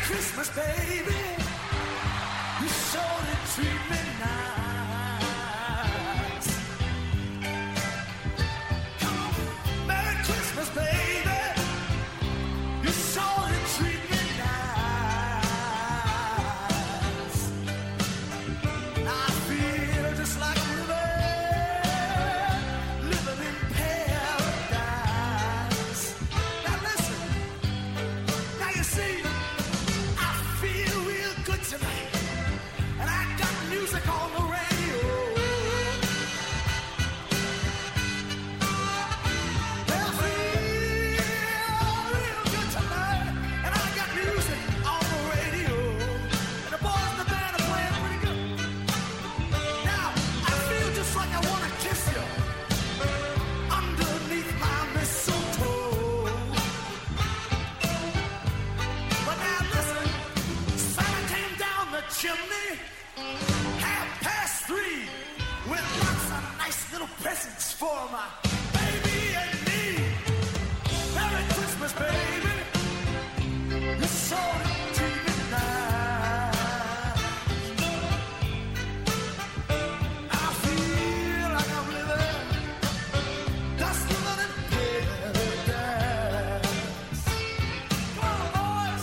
Christmas, baby. You sure treat me nice. Come on, Merry Christmas, baby. You sure treat me nice. I feel just like living in paradise. Now listen, now you see, I feel real good tonight. And I got music on the radio. I feel real good tonight. And I got music on the radio. And the boys in the band are playing pretty good. Now, I feel just like I want to kiss you underneath my mistletoe. But now listen, Santa came down the chimney 3:30 with lots of nice little presents for my baby and me. Merry Christmas, baby. You saw it treat me nice. I feel like I'm living, just living in paradise. Come on, boys.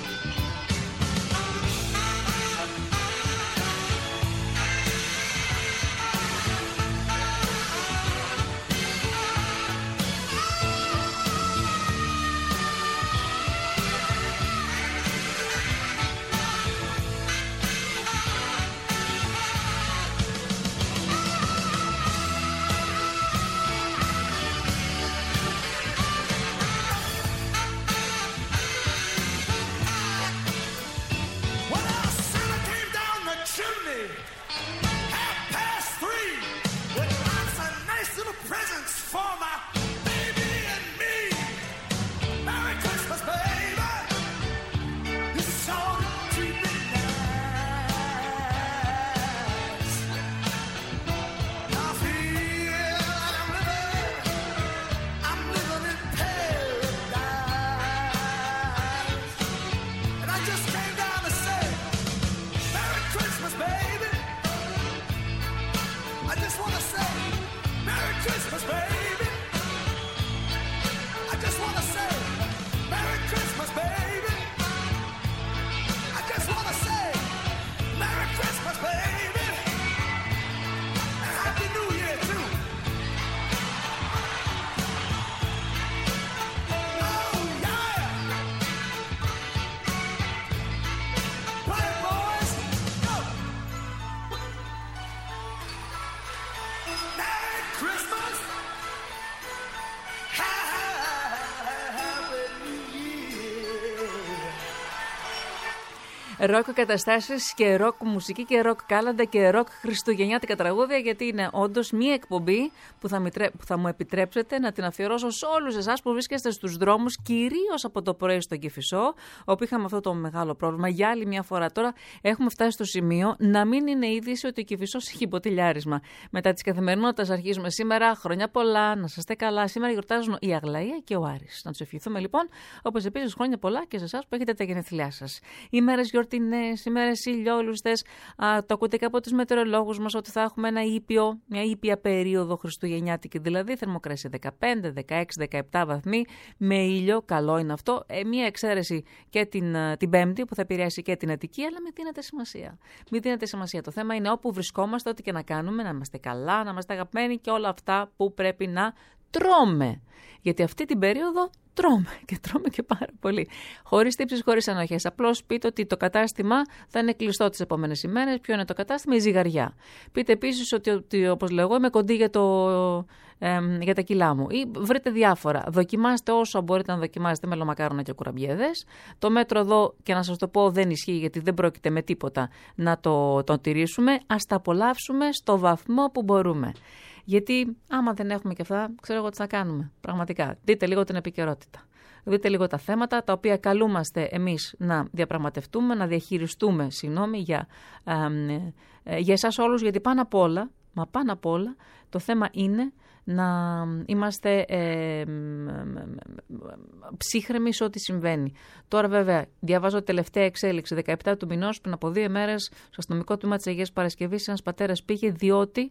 Well, Santa came down the chimney 3:30 with lots of nice little presents for my baby and me. Merry Christmas, baby. You sure treat me nice. I feel like I'm living in paradise. And I just came down to say, Merry Christmas, baby. I just want to say, Merry Christmas, baby. I just want to say, Merry Christmas, baby. I just want to say, Merry Christmas, baby. And Happy New Year, too. Oh, yeah. Play it, boys. Go. Merry Christmas. Happy New Year. Ροκ καταστάσεις και ροκ μουσική και ροκ κάλαντα και ροκ χριστουγεννιάτικα τραγούδια, γιατί είναι όντως μία εκπομπή που θα μου επιτρέψετε να την αφιερώσω σε όλους εσάς που βρίσκεστε στους δρόμους, κυρίως από το πρωί στο Κηφισό, όπου είχαμε αυτό το μεγάλο πρόβλημα. Για άλλη μια φορά τώρα έχουμε φτάσει στο σημείο να μην είναι είδηση ότι ο Κηφισός έχει ποτηλιάρισμα. Μετά τις καθημερινότητες αρχίζουμε σήμερα. Χρόνια πολλά, να είστε καλά. Σήμερα γιορτάζουν η Αγλαία και ο Άρης. Να τους ευχηθούμε λοιπόν, όπως επίσης χρόνια πολλά και σε εσάς που έχετε τα γενέθλιά σας. Ημέρες γιορτινές, ημέρες ηλιόλουστες. Το ακούτε και από τους μετεωρολόγους μας ότι θα έχουμε μια ήπια περίοδο χριστουγεννιάτικη, δηλαδή θερμοκρασία 15, 16, 17 βαθμοί με ήλιο. Καλό είναι αυτό. Μία εξαίρεση και την Πέμπτη που θα επηρεάσει και την Αττική, αλλά μην δίνετε σημασία. Μην δίνετε σημασία. Το θέμα είναι όπου βρισκόμαστε, ό,τι και να κάνουμε, να είμαστε καλά, να είμαστε αγαπημένοι και όλα αυτά που πρέπει να τρώμε. Γιατί αυτή την περίοδο τρώμε και πάρα πολύ. Χωρίς τύψεις, χωρίς ανοχές. Απλώς πείτε ότι το κατάστημα θα είναι κλειστό τις επόμενες ημέρες. Ποιο είναι το κατάστημα? Η ζυγαριά. Πείτε επίσης ότι όπως λέω εγώ, είμαι κοντή για τα κιλά μου. Ή βρείτε διάφορα. Δοκιμάστε όσο μπορείτε να δοκιμάσετε μελομακάρονα και κουραμπιέδες. Το μέτρο εδώ, και να σας το πω, δεν ισχύει, γιατί δεν πρόκειται με τίποτα να το τηρήσουμε. Ας τα απολαύσουμε στο βαθμό που μπορούμε. Γιατί άμα δεν έχουμε και αυτά, ξέρω εγώ τι θα κάνουμε. Πραγματικά. Δείτε λίγο την επικαιρότητα. Δείτε λίγο τα θέματα τα οποία καλούμαστε εμείς να διαπραγματευτούμε, να διαχειριστούμε, για εσάς όλους, γιατί πάνω απ' όλα το θέμα είναι να είμαστε ψύχρεμοι σε ό,τι συμβαίνει. Τώρα βέβαια διαβάζω τελευταία εξέλιξη 17 του μηνός, πριν από 2 ημέρες στο αστυνομικό τμήμα της Αγίας Παρασκευής ένας πατέρας πήγε διότι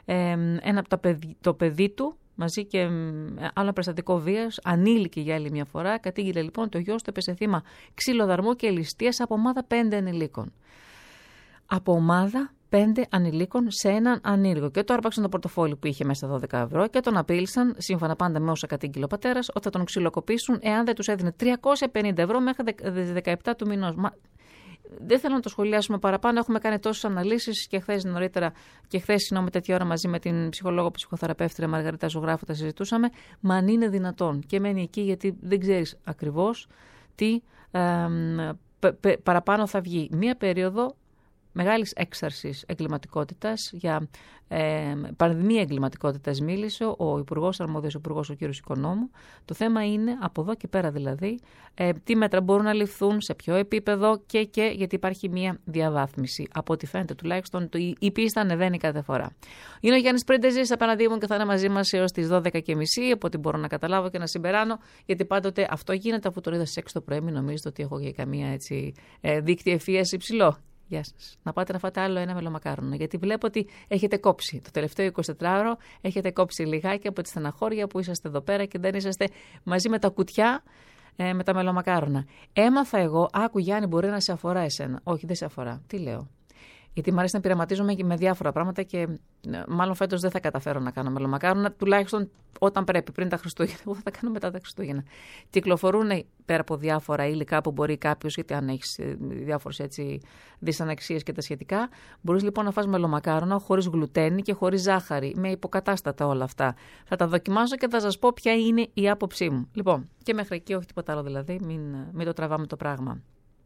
το παιδί του μαζί και άλλο περιστατικό βίας, ανήλικη για άλλη μια φορά, κατήγγειλε λοιπόν το γιος του έπεσε θύμα ξυλοδαρμού και ληστείας από ομάδα 5 ανηλίκων. Από ομάδα 5 ανηλίκων σε έναν ανήλικο. Και το άρπαξαν το πορτοφόλι που είχε μέσα 12 ευρώ και τον απείλησαν, σύμφωνα πάντα με όσα κατήγγειλε ο πατέρας, ότι θα τον ξυλοκοπήσουν εάν δεν τους έδινε 350 ευρώ μέχρι 17 του μηνός. Δεν θέλω να το σχολιάσουμε παραπάνω. Έχουμε κάνει τόσες αναλύσεις και χθες νωρίτερα και χθες τέτοια ώρα μαζί με την ψυχολόγο ψυχοθεραπεύτρια Μαργαρίτα Ζωγράφου τα συζητούσαμε. Μα αν είναι δυνατόν. Και μένει εκεί γιατί δεν ξέρεις ακριβώς τι παραπάνω θα βγει. Μία περίοδο μεγάλης έξαρσης εγκληματικότητας, για πανδημία εγκληματικότητας μίλησε ο Υπουργός Αρμόδιος, ο Υπουργός ο κ. Οικονόμου. Το θέμα είναι από εδώ και πέρα δηλαδή τι μέτρα μπορούν να ληφθούν, σε ποιο επίπεδο και γιατί υπάρχει μια διαβάθμιση. Από ό,τι φαίνεται τουλάχιστον η πίστα ανεβαίνει κάθε φορά. Είναι ο Γιάννης Πρίντεζης απέναντί μου και θα είναι μαζί μας έως τις 12:30, από ό,τι μπορώ να καταλάβω και να συμπεράνω, γιατί πάντοτε αυτό γίνεται αφού το είδα στις 6 το πρωί. Μην νομίζετε ότι έχω και καμία έτσι δίκτυο ευφυΐας υψηλό. Γεια σας. Να πάτε να φάτε άλλο ένα μελομακάρονα. Γιατί βλέπω ότι έχετε κόψει. Το τελευταίο 24ωρο έχετε κόψει λιγάκι από τη στεναχώρια που είσαστε εδώ πέρα και δεν είσαστε μαζί με τα κουτιά με τα μελομακάρονα. Έμαθα εγώ, άκου Γιάννη, μπορεί να σε αφορά εσένα. Όχι, δεν σε αφορά. Τι λέω. Γιατί μου αρέσει να πειραματίζομαι με διάφορα πράγματα και μάλλον φέτος δεν θα καταφέρω να κάνω μελομακάρονα, τουλάχιστον όταν πρέπει, πριν τα Χριστούγεννα. Εγώ θα τα κάνω μετά τα Χριστούγεννα. Κυκλοφορούν πέρα από διάφορα υλικά που μπορεί κάποιος, γιατί αν έχεις διάφορες δυσανεξίες και τα σχετικά, μπορείς λοιπόν να φας μελομακάρονα χωρίς γλουτένι και χωρίς ζάχαρη, με υποκατάστατα όλα αυτά. Θα τα δοκιμάσω και θα σας πω ποια είναι η άποψή μου. Λοιπόν, και μέχρι εκεί, όχι τίποτα άλλο δηλαδή, μην το τραβάμε το πράγμα.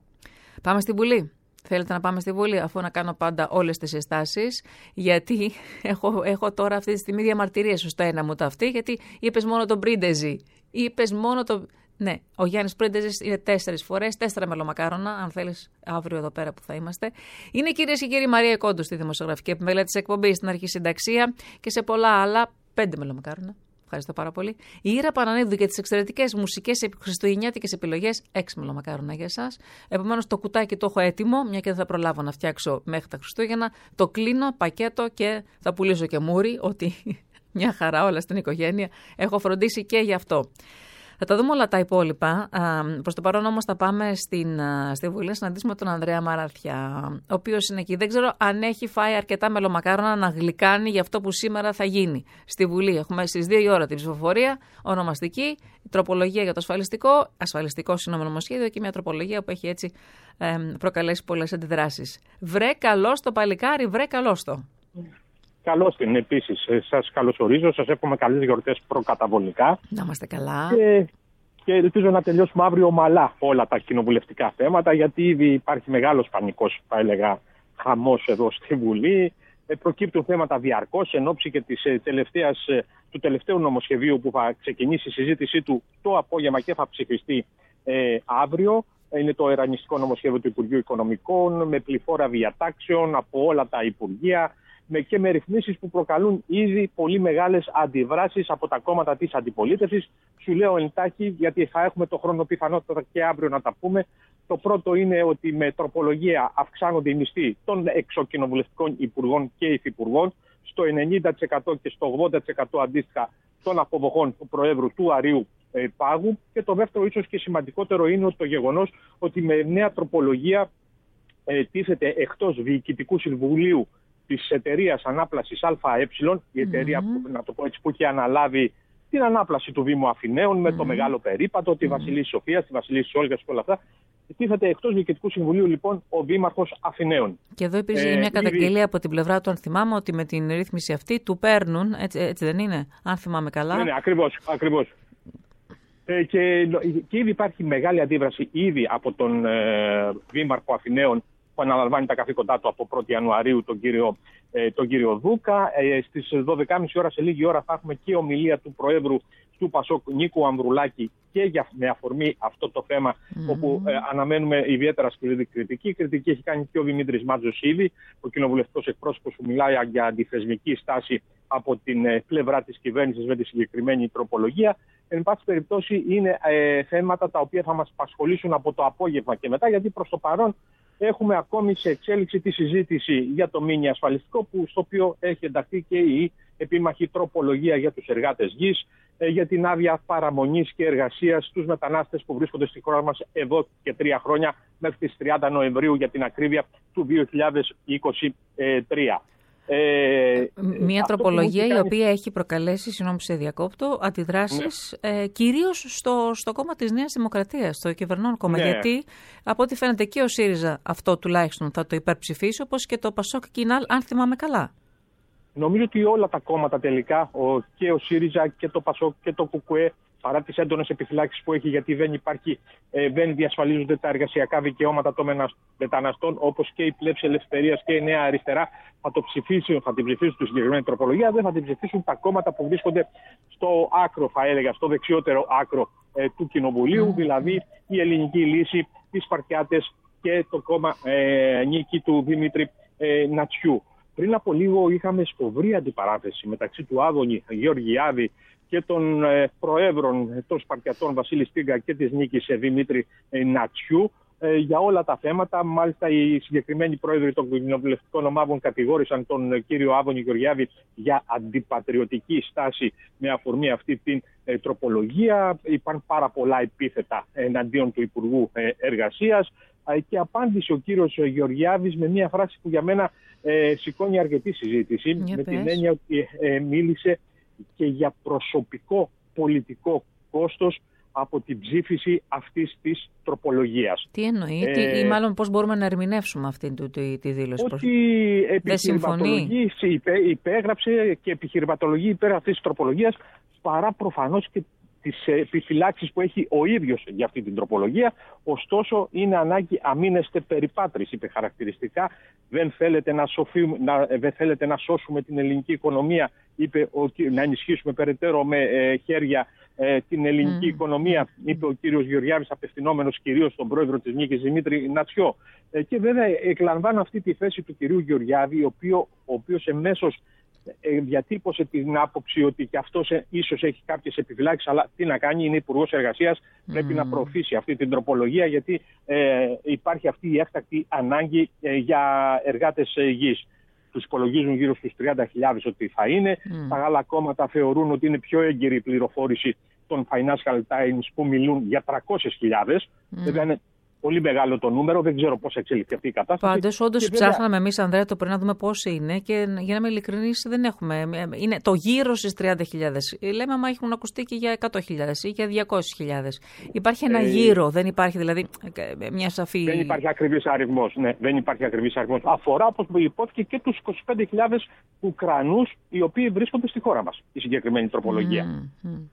Πάμε στην Βουλή. Θέλετε να πάμε στη Βουλή, αφού να κάνω πάντα όλες τις συστάσεις, γιατί έχω τώρα αυτή τη στιγμή διαμαρτυρίες στο ένα μου το αυτή, γιατί είπες μόνο τον Πρίντεζη. Είπες μόνο το. Ναι, ο Γιάννης Πρίντεζης είναι 4 φορές, 4 μελομακάρονα, αν θέλεις, αύριο εδώ πέρα που θα είμαστε. Είναι κυρίες και κύριοι Μαρία Κόντου στη δημοσιογραφική επιμέλεια της εκπομπής, στην αρχισυνταξία και σε πολλά άλλα 5 μελομακάρονα. Ευχαριστώ πάρα πολύ. Η Ήρα Πανανίδου για τις εξαιρετικές μουσικές χριστουγεννιάτικες επιλογές, 6 μελομακάρονα για εσάς. Επομένως το κουτάκι το έχω έτοιμο, μια και δεν θα προλάβω να φτιάξω μέχρι τα Χριστούγεννα. Το κλείνω, πακέτο και θα πουλήσω και μούρι, ότι μια χαρά όλα στην οικογένεια. Έχω φροντίσει και γι' αυτό. Θα τα δούμε όλα τα υπόλοιπα. Προς το παρόν όμως θα πάμε στη Βουλή να συναντήσουμε τον Ανδρέα Μαραθιά, ο οποίος είναι εκεί. Δεν ξέρω αν έχει φάει αρκετά μελομακάρονα να γλυκάνει για αυτό που σήμερα θα γίνει στη Βουλή. Έχουμε στις 2 η ώρα την ψηφοφορία, ονομαστική, τροπολογία για το ασφαλιστικό νομοσχέδιο και μια τροπολογία που έχει έτσι προκαλέσει πολλές αντιδράσεις. Βρε καλώς το παλικάρι, βρε καλώς το. Καλώς την επίσης. Σας καλωσορίζω, σας εύχομαι καλές γιορτές προκαταβολικά. Να είμαστε καλά. Και ελπίζω να τελειώσουμε αύριο ομαλά όλα τα κοινοβουλευτικά θέματα, γιατί ήδη υπάρχει μεγάλος πανικός, θα έλεγα, χαμός εδώ στη Βουλή. Προκύπτουν θέματα διαρκώς εν ώψη και του τελευταίου νομοσχεδίου που θα ξεκινήσει η συζήτησή του το απόγευμα και θα ψηφιστεί αύριο. Είναι το ερανιστικό νομοσχέδιο του Υπουργείου Οικονομικών, με πληθώρα διατάξεων από όλα τα Υπουργεία και με ρυθμίσεις που προκαλούν ήδη πολύ μεγάλες αντιδράσεις από τα κόμματα της αντιπολίτευσης. Σου λέω εντάχει, γιατί θα έχουμε το χρόνο πιθανότητα και αύριο να τα πούμε. Το πρώτο είναι ότι με τροπολογία αυξάνονται οι μισθοί των εξοκοινοβουλευτικών υπουργών και υφυπουργών στο 90% και στο 80% αντίστοιχα των αποδοχών του Προέδρου του Αρείου Πάγου. Και το δεύτερο, ίσως και σημαντικότερο, είναι το γεγονός ότι με νέα τροπολογία τίθεται εκτός Διοικητικού Συμβουλίου της εταιρείας ανάπλασης ΑΕ, η εταιρεία που, να το πω έτσι, που έχει αναλάβει την ανάπλαση του Δήμου Αθηναίων με το μεγάλο περίπατο, τη Βασιλής Σοφίας, τη Βασιλής Όλγας και όλα αυτά. Τίθεται εκτός Διοικητικού Συμβουλίου λοιπόν ο Δήμαρχος Αθηναίων. Και εδώ υπήρχε μια καταγγελία από την πλευρά του, αν θυμάμαι, ότι με την ρύθμιση αυτή του παίρνουν, έτσι δεν είναι, αν θυμάμαι καλά. Ναι, ακριβώς. Και ήδη υπάρχει μεγάλη αντίδραση ήδη από τον Δήμαρχο Αθηναίων, που αναλαμβάνει τα καθήκοντά του από 1η Ιανουαρίου, τον κύριο Δούκα. Στις 12.30 ώρα, σε λίγη ώρα, θα έχουμε και ομιλία του Προέδρου του Πασόκ, Νίκου Ανδρουλάκη, και με αφορμή αυτό το θέμα, όπου αναμένουμε ιδιαίτερα σκληρή κριτική. Η κριτική έχει κάνει και ο Δημήτρης Μάτζος ήδη, ο κοινοβουλευτικός εκπρόσωπος που μιλάει για αντιθεσμική στάση από την πλευρά της κυβέρνησης με τη συγκεκριμένη τροπολογία. Εν πάση περιπτώσει, είναι θέματα τα οποία θα μας απασχολήσουν από το απόγευμα και μετά, γιατί προς το παρόν έχουμε ακόμη σε εξέλιξη τη συζήτηση για το μίνι ασφαλιστικό, στο οποίο έχει ενταχθεί και η επίμαχη τροπολογία για τους εργάτες γης, για την άδεια παραμονής και εργασίας στους μετανάστες που βρίσκονται στη χώρα μας εδώ και 3 χρόνια, μέχρι τις 30 Νοεμβρίου για την ακρίβεια του 2023. Μια τροπολογία η οποία έχει προκαλέσει, συγγνώμη σε διακόπτω, αντιδράσεις κυρίως στο κόμμα της Νέας Δημοκρατίας, στο κυβερνών κόμμα. Ναι. Γιατί από ό,τι φαίνεται και ο ΣΥΡΙΖΑ αυτό τουλάχιστον θα το υπερψηφίσει, όπως και το ΠΑΣΟΚ Κινάλ, αν θυμάμαι καλά. Νομίζω ότι όλα τα κόμματα τελικά, και ο ΣΥΡΙΖΑ και το ΠΑΣΟΚ και το ΚΚΕ, παρά τις έντονες επιφυλάξεις που έχει, γιατί δεν διασφαλίζονται τα εργασιακά δικαιώματα των μεταναστών, όπως και η Πλεύση Ελευθερίας και η Νέα Αριστερά, θα την ψηφίσουν τη συγκεκριμένη τροπολογία, δεν θα την ψηφίσουν τα κόμματα που βρίσκονται στο άκρο, θα έλεγα, στο δεξιότερο άκρο του Κοινοβουλίου, δηλαδή η Ελληνική Λύση, οι Σπαρτιάτες και το κόμμα νίκη του Δημήτρη Νατσιού. Πριν από λίγο είχαμε σφοδρή αντιπαράθεση μεταξύ του Άδωνη Γεωργιάδη και των προέδρων των Σπαρτιατών Βασίλη Στίγκα και της Νίκης Δημήτρη Νατσιού για όλα τα θέματα. Μάλιστα, οι συγκεκριμένοι πρόεδροι των κοινοβουλευτικών ομάδων κατηγόρησαν τον κύριο Άδωνη Γεωργιάδη για αντιπατριωτική στάση με αφορμή αυτή την τροπολογία. Υπάρχουν πάρα πολλά επίθετα εναντίον του Υπουργού Εργασίας και απάντησε ο κύριος Γεωργιάδης με μια φράση που για μένα σηκώνει αρκετή συζήτηση, με την έννοια ότι μίλησε και για προσωπικό πολιτικό κόστος από την ψήφιση αυτής της τροπολογίας. Τι εννοεί, ή μάλλον πώς μπορούμε να ερμηνεύσουμε αυτή τη δήλωση? Ότι υπέγραψε και επιχειρηματολογεί υπέρ αυτής της τροπολογίας, παρά προφανώς και τις επιφυλάξεις που έχει ο ίδιος για αυτή την τροπολογία. Ωστόσο, είναι ανάγκη αμήνεστε περιπάτρις, είπε χαρακτηριστικά. Δεν θέλετε να σώσουμε την ελληνική οικονομία, είπε, να ενισχύσουμε περαιτέρω με χέρια την ελληνική οικονομία, είπε ο κύριος Γεωργιάδης, απευθυνόμενος κυρίως στον πρόεδρο της Νίκης Δημήτρη Νατσιό. Και βέβαια εκλαμβάνω αυτή τη θέση του κυρίου Γεωργιάδη, ο οποίος εμέσως διατύπωσε την άποψη ότι και αυτός ίσως έχει κάποιες επιφυλάξεις, αλλά τι να κάνει, είναι Υπουργός Εργασίας, πρέπει να προωθήσει αυτή την τροπολογία, γιατί υπάρχει αυτή η έκτακτη ανάγκη για εργάτες γης. Τους υπολογίζουν γύρω στους 30.000 ότι θα είναι. Τα άλλα κόμματα θεωρούν ότι είναι πιο έγκυρη η πληροφόρηση των Financial Times που μιλούν για 300.000. Βέβαια είναι πολύ μεγάλο το νούμερο, δεν ξέρω πώς εξελιχθεί αυτή η κατάσταση. Πάντως, όντως ψάχναμε εμείς, Ανδρέα, το πριν να δούμε πώς είναι, και για να είμαι ειλικρινής, δεν έχουμε. Είναι το γύρο στις 30.000. Λέμε, μα έχουν ακουστεί και για 100.000 ή για 200.000. Υπάρχει ένα γύρο, δεν υπάρχει δηλαδή μια σαφή. Δεν υπάρχει ακριβής αριθμός. Ναι, δεν υπάρχει ακριβής αριθμός. Αφορά, όπως υπόθηκε, και τους 25.000 Ουκρανούς οι οποίοι βρίσκονται στη χώρα μας, η συγκεκριμένη τροπολογία.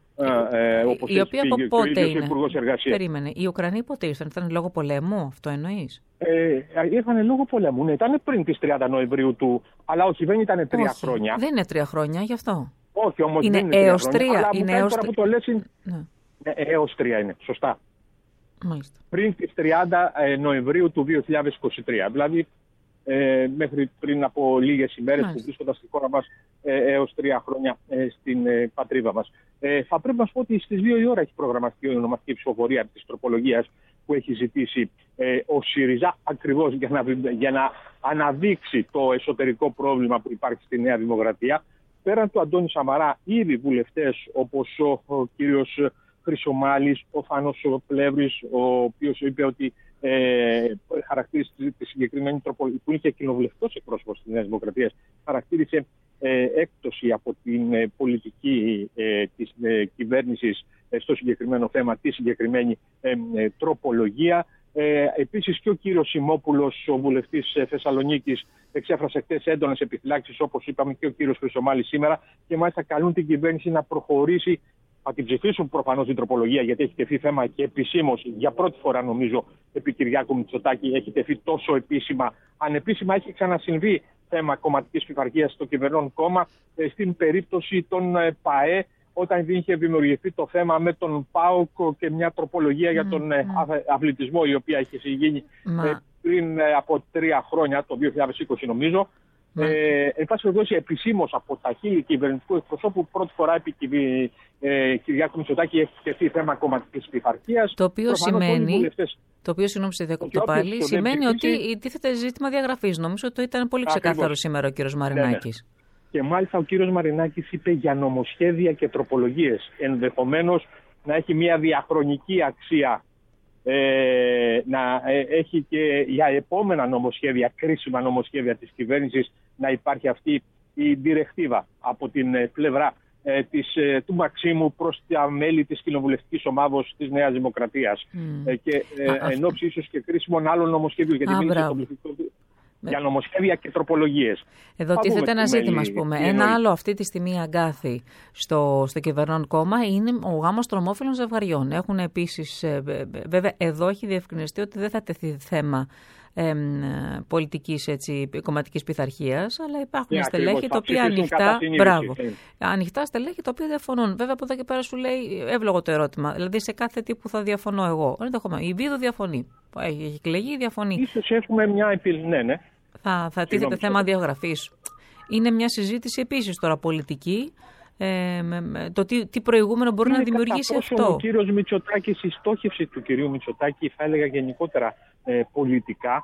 Η οποία από πότε είναι? Περίμενε. Οι Ουκρανοί πότε ήρθαν? Ήταν λόγω πολέμου, αυτό εννοείς? Ήρθαν λόγω πολέμου. Ναι, ήταν πριν τις 30 Νοεμβρίου αλλά όχι, δεν ήταν 3 χρόνια. Δεν είναι 3 χρόνια, γι' αυτό. Όχι, όμως είναι δεν είναι έως 3 3. Είναι έως 3. Που το λες, ναι, έως 3 είναι, σωστά. Μάλιστα. Πριν τις 30 Νοεμβρίου του 2023. Δηλαδή, μέχρι πριν από λίγες ημέρες, που βρίσκονταν στη χώρα μας έως 3 χρόνια στην πατρίδα μας. Θα πρέπει να σου πω ότι στις 2 η ώρα έχει προγραμματική ονομαστική ψηφοφορία της τροπολογίας που έχει ζητήσει ο ΣΥΡΙΖΑ, ακριβώς για να αναδείξει το εσωτερικό πρόβλημα που υπάρχει στη Νέα Δημοκρατία. Πέραν του Αντώνη Σαμαρά, ήδη βουλευτές όπως ο κύριος Χρυσομάλης, ο Φάνος Πλεύρης, ο οποίος είπε ότι χαρακτήρισε τη συγκεκριμένη τροπολογία, που είναι και κοινοβουλευτικός εκπρόσωπος της Νέας Δημοκρατίας, χαρακτήρισε έκπτωση από την πολιτική της κυβέρνησης στο συγκεκριμένο θέμα, τη συγκεκριμένη τροπολογία. Επίσης και ο κύριος Σιμόπουλος, ο βουλευτής Θεσσαλονίκης, εξέφρασε χθες έντονες επιφυλάξεις, όπως είπαμε και ο κύριος Χρυσομάλης σήμερα, και μάλιστα καλούν την κυβέρνηση να προχωρήσει. Θα την ψηφίσουν προφανώς την τροπολογία, γιατί έχει τεθεί θέμα και επισήμως, για πρώτη φορά νομίζω, επί Κυριάκου Μητσοτάκη, έχει τεθεί τόσο επίσημα. Ανεπίσημα έχει ξανασυμβεί θέμα κομματικής πειθαρχίας στο κυβερνών κόμμα, στην περίπτωση των ΠΑΕ, όταν είχε δημιουργηθεί το θέμα με τον ΠΑΟΚ και μια τροπολογία για τον αθλητισμό, η οποία είχε γίνει πριν από 3 χρόνια, το 2020 νομίζω. Εν πάση περιπτώσει, επισήμως από τα χείλη κυβερνητικού εκπροσώπου, πρώτη φορά επί Κυριάκου Μητσοτάκη έχει τεθεί θέμα κομματικής πειθαρχίας. Το οποίο σημαίνει. Το οποίο, συγγνώμη, σε διακόπτω πάλι, σημαίνει ότι τίθεται ζήτημα διαγραφής. Νομίζω ότι το ήταν πολύ ξεκάθαρο σήμερα ο κύριος Μαρινάκης. Ναι. Και μάλιστα ο κύριος Μαρινάκης είπε για νομοσχέδια και τροπολογίες. Ενδεχομένως να έχει μια διαχρονική αξία, να έχει και για επόμενα νομοσχέδια, κρίσιμα νομοσχέδια της κυβέρνησης, να υπάρχει αυτή η διρεκτίβα από την πλευρά του Μαξίμου προς τα μέλη της κοινοβουλευτικής ομάδος της Νέας Δημοκρατίας. Και εν ώψη ίσως και κρίσιμων άλλων νομοσχέδιων, γιατί μίλησε στο πληθυντικό για νομοσχέδια και τροπολογίες. Εδώ τίθεται ένα ζήτημα, ας πούμε. Ένα άλλο αυτή τη στιγμή αγκάθι στο κυβερνών κόμμα είναι ο γάμος τρομόφιλων ζευγαριών. Έχουν επίσης, βέβαια, εδώ έχει διευκρινιστεί ότι δεν θα τεθεί θέμα πολιτικής, κομματικής πειθαρχίας, αλλά υπάρχουν στελέχη τα οποία ανοιχτά στελέχη τα οποία διαφωνούν. Βέβαια, από εδώ και πέρα σου λέει εύλογο το ερώτημα. Δηλαδή, σε κάθε τι που θα διαφωνώ εγώ. Η Βίδο διαφωνεί. Έχει εκλεγεί, διαφωνεί. Ίσως έχουμε μια επιλογή. Ναι. Θα τίθεται θέμα διαγραφής. Είναι μια συζήτηση επίσης τώρα πολιτική. Το τι προηγούμενο μπορεί να δημιουργήσει αυτό. Ο κύριος Μητσοτάκης, η στόχευση του κυρίου Μητσοτάκη, θα έλεγα γενικότερα πολιτικά,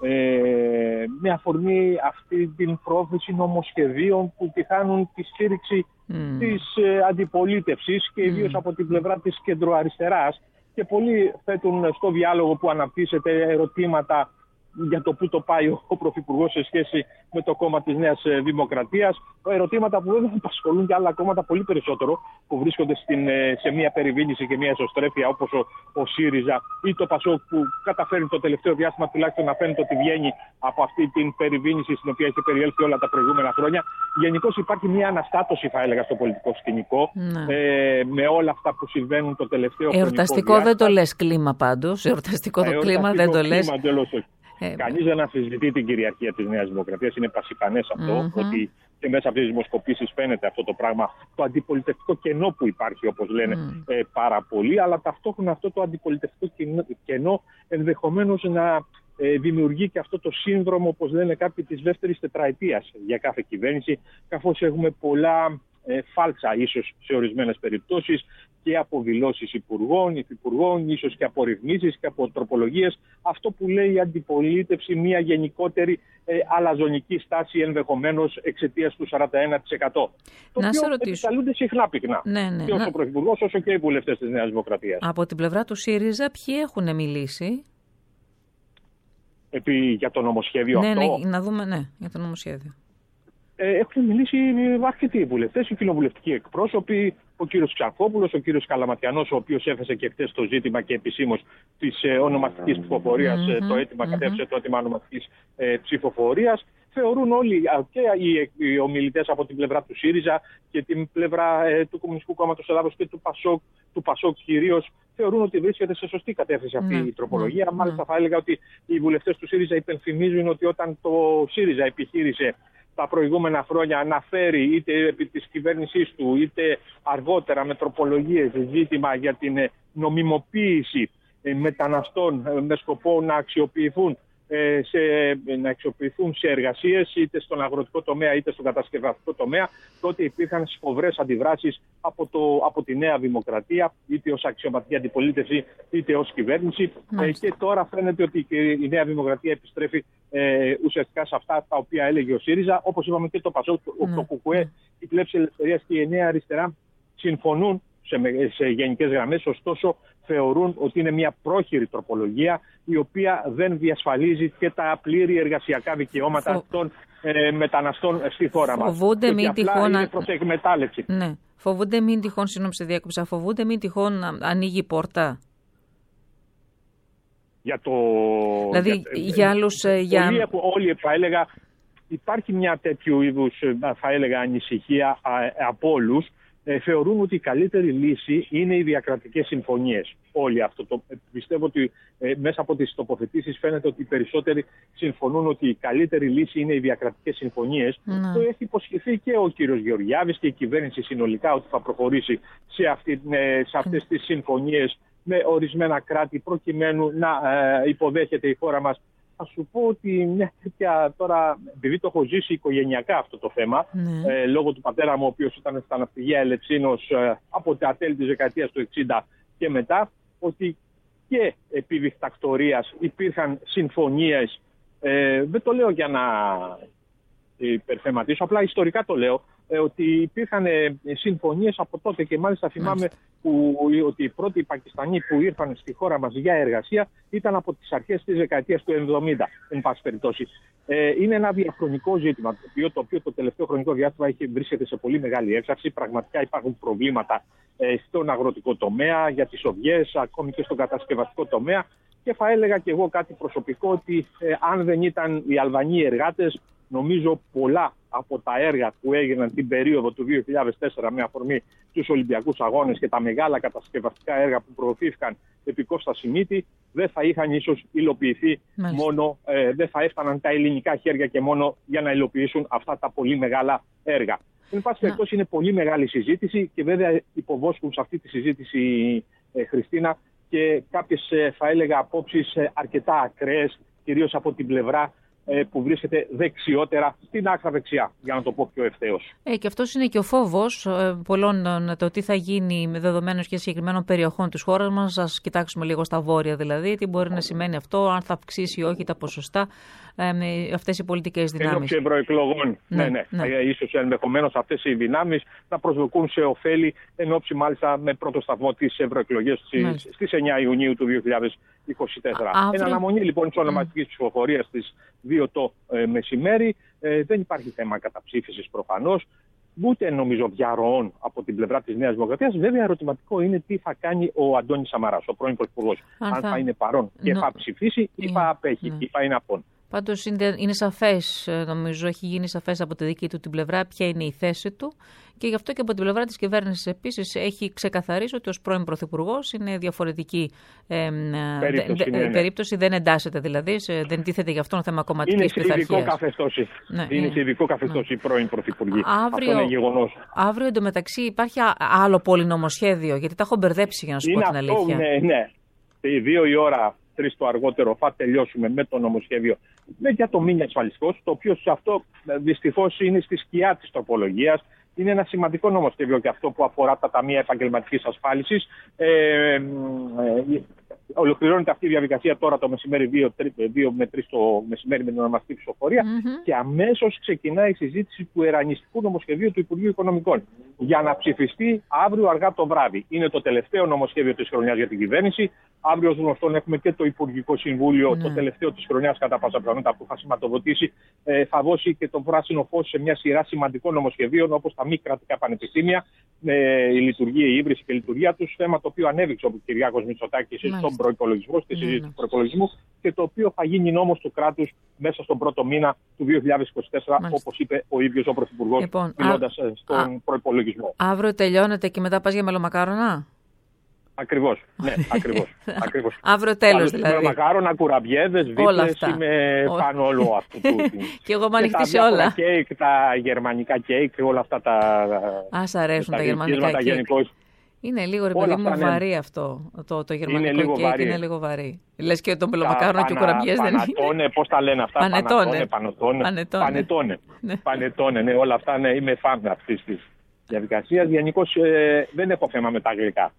με αφορμή αυτή την πρόθεση νομοσχεδίων που τυχάνουν τη στήριξη της αντιπολίτευσης και ιδίως από την πλευρά της κεντροαριστεράς, και πολλοί θέτουν στο διάλογο που αναπτύσσεται ερωτήματα για το πού το πάει ο Πρωθυπουργός σε σχέση με το κόμμα της Νέας Δημοκρατίας. Ερωτήματα που δεν απασχολούν και άλλα κόμματα πολύ περισσότερο, που βρίσκονται σε μια περιβίνηση και μια εσωστρέφεια, όπως ο ΣΥΡΙΖΑ ή το ΠΑΣΟΚ, που καταφέρνει το τελευταίο διάστημα τουλάχιστον να φαίνεται ότι βγαίνει από αυτή την περιβίνηση στην οποία έχει περιέλθει όλα τα προηγούμενα χρόνια. Γενικώς υπάρχει μια αναστάτωση, θα έλεγα, στο πολιτικό σκηνικό, με όλα αυτά που συμβαίνουν το τελευταίο χρονικό διάστημα. Εορταστικό δεν το λες κλίμα πάντως. Εορταστικό το κλίμα δεν το λες. Κανείς δεν αμφισβητεί την κυριαρχία της Νέας Δημοκρατίας. Είναι πασιφανές αυτό, ότι και μέσα από τις δημοσκοπήσεις φαίνεται αυτό το πράγμα, το αντιπολιτευτικό κενό που υπάρχει, όπως λένε πάρα πολλοί, αλλά ταυτόχρονα αυτό το αντιπολιτευτικό κενό ενδεχομένως να δημιουργεί και αυτό το σύνδρομο, όπως λένε κάποιοι, της δεύτερης τετραετίας για κάθε κυβέρνηση, καθώς έχουμε πολλά φάλτσα ίσως σε ορισμένες περιπτώσεις και από δηλώσεις υπουργών, υφυπουργών, ίσως και από ρυθμίσεις και από τροπολογίες. Αυτό που λέει η αντιπολίτευση, μια γενικότερη αλαζονική στάση ενδεχομένως εξαιτίας του 41%. Το οποίο επικαλούνται συχνά πυκνά. Και όσο ο Πρωθυπουργός όσο και οι βουλευτές της Νέας Δημοκρατίας. Από την πλευρά του ΣΥΡΙΖΑ ποιοι έχουν μιλήσει? Για το νομοσχέδιο αυτό. Ναι, να δούμε, για το νομοσχέδιο. Έχουν μιλήσει αρκετοί βουλευτές, οι κοινοβουλευτικοί εκπρόσωποι, ο κύριος Ξαρχόπουλος, ο κύριος Καλαματιανός, ο οποίος έθεσε και χθες το ζήτημα και επισήμως της ονομαστικής ψηφοφορίας, το αίτημα, κατέθεσε το αίτημα ονομαστικής ψηφοφορίας. Θεωρούν όλοι, και οι ομιλητές από την πλευρά του ΣΥΡΙΖΑ και την πλευρά του Κομμουνιστικού Κόμματος Ελλάδος και του ΠΑΣΟΚ κυρίως, θεωρούν ότι βρίσκεται σε σωστή κατεύθυνση αυτή η τροπολογία. Μάλιστα, θα έλεγα ότι οι βουλευτές του ΣΥΡΙΖΑ υπενθυμίζουν ότι όταν το ΣΥΡΙΖΑ επιχείρησε τα προηγούμενα χρόνια να φέρει είτε επί της κυβέρνησής του να αργότερα με τροπολογίες ζήτημα για την νομιμοποίηση μεταναστών με σκοπό να αξιοποιηθούν σε εργασίες είτε στον αγροτικό τομέα είτε στον κατασκευαστικό τομέα, τότε υπήρχαν φοβερές αντιδράσεις από τη Νέα Δημοκρατία, είτε ως αξιωματική αντιπολίτευση είτε ως κυβέρνηση. Και τώρα φαίνεται ότι η Νέα Δημοκρατία επιστρέφει ουσιαστικά σε αυτά τα οποία έλεγε ο ΣΥΡΙΖΑ. Όπως είπαμε, και το ΠΑΣΟΚ, το ΚΚΕ, η Πλεύση Ελευθερίας και η Νέα Αριστερά συμφωνούν σε γενικές γραμμές, ωστόσο θεωρούν ότι είναι μια πρόχειρη τροπολογία η οποία δεν διασφαλίζει και τα πλήρη εργασιακά δικαιώματα των μεταναστών στη χώρα μας. Φοβούνται μην τυχόν είναι προς εκμετάλλευση. Ναι. Φοβούνται μην τυχόν, συγγνώμη σε διάκοψα, φοβούνται μην τυχόν ανοίγει πόρτα. Δηλαδή για άλλους... Όλοι θα έλεγα υπάρχει μια τέτοιου είδους θα έλεγα ανησυχία από όλους. Θεωρούν ότι η καλύτερη λύση είναι οι διακρατικές συμφωνίες. Όλοι αυτό πιστεύω ότι μέσα από τις τοποθετήσεις φαίνεται ότι οι περισσότεροι συμφωνούν ότι η καλύτερη λύση είναι οι διακρατικές συμφωνίες. Το έχει υποσχεθεί και ο κύριος Γεωργιάδης και η κυβέρνηση συνολικά ότι θα προχωρήσει σε αυτές τις συμφωνίες με ορισμένα κράτη προκειμένου να υποδέχεται η χώρα μας θα σου πω ότι μια τέτοια τώρα, επειδή το έχω ζήσει οικογενειακά αυτό το θέμα, λόγω του πατέρα μου, ο οποίος ήταν στα ναυπηγεία Ελευσίνος από τα τέλη της δεκαετίας του 60 και μετά, ότι και επί δικτακτορίας υπήρχαν συμφωνίες. Δεν το λέω για να υπερθεματίσω, απλά ιστορικά το λέω, ότι υπήρχαν συμφωνίες από τότε και μάλιστα θυμάμαι ότι οι πρώτοι Πακιστανοί που ήρθαν στη χώρα μας για εργασία ήταν από τις αρχές της δεκαετίας του 70, εν πάση περιπτώσει. Είναι ένα διαχρονικό ζήτημα, το οποίο το τελευταίο χρονικό διάστημα βρίσκεται σε πολύ μεγάλη έξαρση. Πραγματικά υπάρχουν προβλήματα στον αγροτικό τομέα, για τις οβιές, ακόμη και στον κατασκευαστικό τομέα. Και θα έλεγα και εγώ κάτι προσωπικό, ότι αν δεν ήταν οι Αλβανοί εργάτες, νομίζω πολλά από τα έργα που έγιναν την περίοδο του 2004 με αφορμή τους Ολυμπιακούς Αγώνες και τα μεγάλα κατασκευαστικά έργα που προωθήθηκαν επί Κώστα Σιμίτη δεν θα είχαν ίσως υλοποιηθεί μόνο, δεν θα έφταναν τα ελληνικά χέρια και μόνο για να υλοποιήσουν αυτά τα πολύ μεγάλα έργα. Εν πάση περιπτώσει είναι πολύ μεγάλη συζήτηση και βέβαια υποβόσκουν σε αυτή τη συζήτηση, Χριστίνα, και κάποιες θα έλεγα απόψεις αρκετά ακραίες, κυρίως από την πλευρά που βρίσκεται δεξιότερα, στην άκρα δεξιά, για να το πω πιο ευθέως. Και αυτός είναι και ο φόβος πολλών, το τι θα γίνει με δεδομένους και συγκεκριμένων περιοχών της χώρας μας. Ας κοιτάξουμε λίγο στα βόρεια δηλαδή, τι μπορεί να σημαίνει αυτό, αν θα αυξήσει ή όχι τα ποσοστά, αυτές οι πολιτικές δυνάμεις. Εν ώψη ευρωεκλογών, ναι. Ίσως ενδεχομένως αυτές οι δυνάμεις να προσδοκούν σε ωφέλη, εν ώψη μάλιστα με πρώτο σταθμό τις ευρωεκλογές στις 9 Ιουνίου του 2024. Εν αναμονή λοιπόν της ονομαστικής ψηφοφορίας στις 2 το μεσημέρι, δεν υπάρχει θέμα καταψήφισης προφανώς, ούτε νομίζω διαρροών από την πλευρά της Νέας Δημοκρατίας. Βέβαια, ερωτηματικό είναι τι θα κάνει ο Αντώνης Σαμαράς, ο πρώην Πρωθυπουργός. Αν θα είναι παρόν και θα ψηφίσει ή θα απέχει ή θα είναι απόν. Πάντως είναι σαφές, νομίζω, έχει γίνει σαφές από τη δική του την πλευρά ποια είναι η θέση του και γι' αυτό και από την πλευρά της κυβέρνησης επίσης έχει ξεκαθαρίσει ότι ως πρώην Πρωθυπουργός είναι διαφορετική περίπτωση, δεν εντάσσεται δηλαδή, δεν τίθεται γι' αυτό θέμα κομματικής πειθαρχίας. Είναι σε ειδικό καθεστώς οι πρώην Πρωθυπουργοί. Αυτό είναι γεγονός. Αύριο εντωμεταξύ υπάρχει άλλο πολυνομοσχέδιο, γιατί τα έχω μπερδέψει για να σου πω την αλήθεια. Ναι. 2 η ώρα, 3 το αργότερο, θα τελειώσουμε με το νομοσχέδιο για το μήνυμα ασφαλιστικός, το οποίο σε αυτό δυστυχώς είναι στη σκιά της τροπολογίας. Είναι ένα σημαντικό νομοσχέδιο και αυτό που αφορά τα ταμεία επαγγελματικής ασφάλισης. Ολοκληρώνεται αυτή η διαδικασία τώρα το μεσημέρι, 2 με 3 το μεσημέρι με την ονομαστική ψηφοφορία και αμέσως ξεκινάει η συζήτηση του ερανιστικού νομοσχεδίου του Υπουργείου Οικονομικών για να ψηφιστεί αύριο αργά το βράδυ. Είναι το τελευταίο νομοσχέδιο της χρονιάς για την κυβέρνηση. Αύριο, ως γνωστόν, έχουμε και το Υπουργικό Συμβούλιο, το τελευταίο της χρονιάς κατά πάσα πιθανότητα, που θα σηματοδοτήσει, θα δώσει και το πράσινο φως σε μια σειρά σημαντικών νομοσχεδίων, όπως τα μη κρατικά πανεπιστήμια, η λειτουργία, η ύβριση και η λειτουργία τους, θέμα το οποίο ανέβηξε ο Κυριάκος Μητσοτάκης στον προϋπολογισμό, στη συζήτηση του προϋπολογισμού, και το οποίο θα γίνει νόμος του κράτους μέσα στον πρώτο μήνα του 2024, όπως είπε ο ίδιος ο Πρωθυπουργός, μιλώντας στον προϋπολογισμό. Αύριο τελειώνεται και μετά πας για μελομακάρονα. Ακριβώς, ναι, ακριβώς. Αύριο τέλος δηλαδή. Μακάρονα, κουραμπιέδες, βίβλες, είμαι πάνω όλο αυτού του. Και εγώ είμαι ανοιχτή σε όλα. Τα γερμανικά κέικ, όλα αυτά τα. Ας αρέσουν τα γερμανικά κέικ. Είναι λίγο, ρε παιδί μου, βαρύ αυτό. Το γερμανικό κέικ είναι λίγο βαρύ. Λες και το μελομακάρονα και ο κουραμπιές δεν είναι. Πανετόνε, πώς τα λένε αυτά. Πανετόνε, ναι, όλα αυτά, ναι, είμαι φαν αυτής της διαδικασίας. Γενικώς δεν έχω θέμα με τα αγγλικά.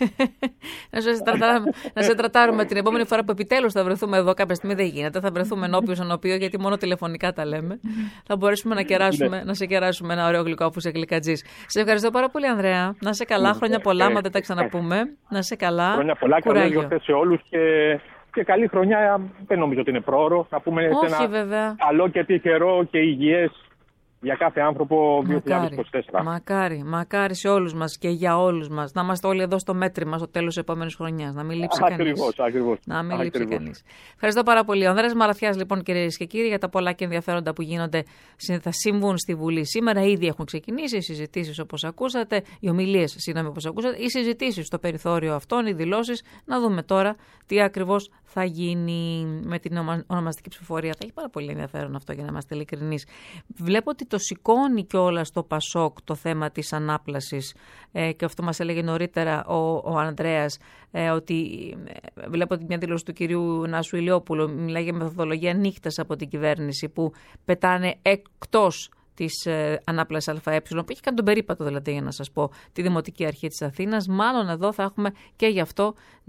Να σε τρατάρουμε την επόμενη φορά που επιτέλους θα βρεθούμε εδώ. Κάποια στιγμή δεν γίνεται. Θα βρεθούμε ενώπιος ενώπιο, γιατί μόνο τηλεφωνικά τα λέμε. Θα μπορέσουμε να σε κεράσουμε ένα ωραίο γλυκό που είσαι γλυκατζής. Σε ευχαριστώ πάρα πολύ, Ανδρέα. Να σε καλά. Χρόνια πολλά, μα δεν τα ξαναπούμε. Να σε καλά. Χρόνια πολλά, καλές γιορτές σε όλους και καλή χρονιά. Δεν νομίζω ότι είναι πρόωρο. Να πούμε σε ένα καλό και τυχερό και υγιές για κάθε άνθρωπο 2024. Μακάρι σε όλους μας και για όλους μας. Να είμαστε όλοι εδώ στο μέτρημα στο τέλος της επόμενης χρονιάς. Να μην λείψει κανείς. Ακριβώς. Να μην λείψει κανείς. Ευχαριστώ πάρα πολύ. Ο Ανδρέας Μαραθιάς, λοιπόν, κυρίες και κύριοι, για τα πολλά και ενδιαφέροντα που γίνονται, θα συμβούν στη Βουλή σήμερα. Ήδη έχουν ξεκινήσει οι συζητήσεις, όπως ακούσατε, οι ομιλίες, όπως ακούσατε, οι συζητήσεις στο περιθώριο αυτών, οι δηλώσεις. Να δούμε τώρα τι ακριβώς θα γίνει με την ονομαστική ψηφοφορία. Θα έχει πάρα πολύ ενδιαφέρον αυτό, για να είμαστε ειλικρινείς. Βλέπω ότι το σηκώνει κιόλας το Πασόκ το θέμα της ανάπλασης, και αυτό μας έλεγε νωρίτερα ο Ανδρέας, ότι βλέπω μια δήλωση του κυρίου Νάσου Ηλιόπουλου, μιλάει για μεθοδολογία νύχτας από την κυβέρνηση που πετάνε εκτός της ανάπλασης ΑΕ, που έχει κάνει τον περίπατο δηλαδή, για να σας πω, τη Δημοτική Αρχή της Αθήνας. Μάλλον εδώ θα έχουμε και γι' αυτό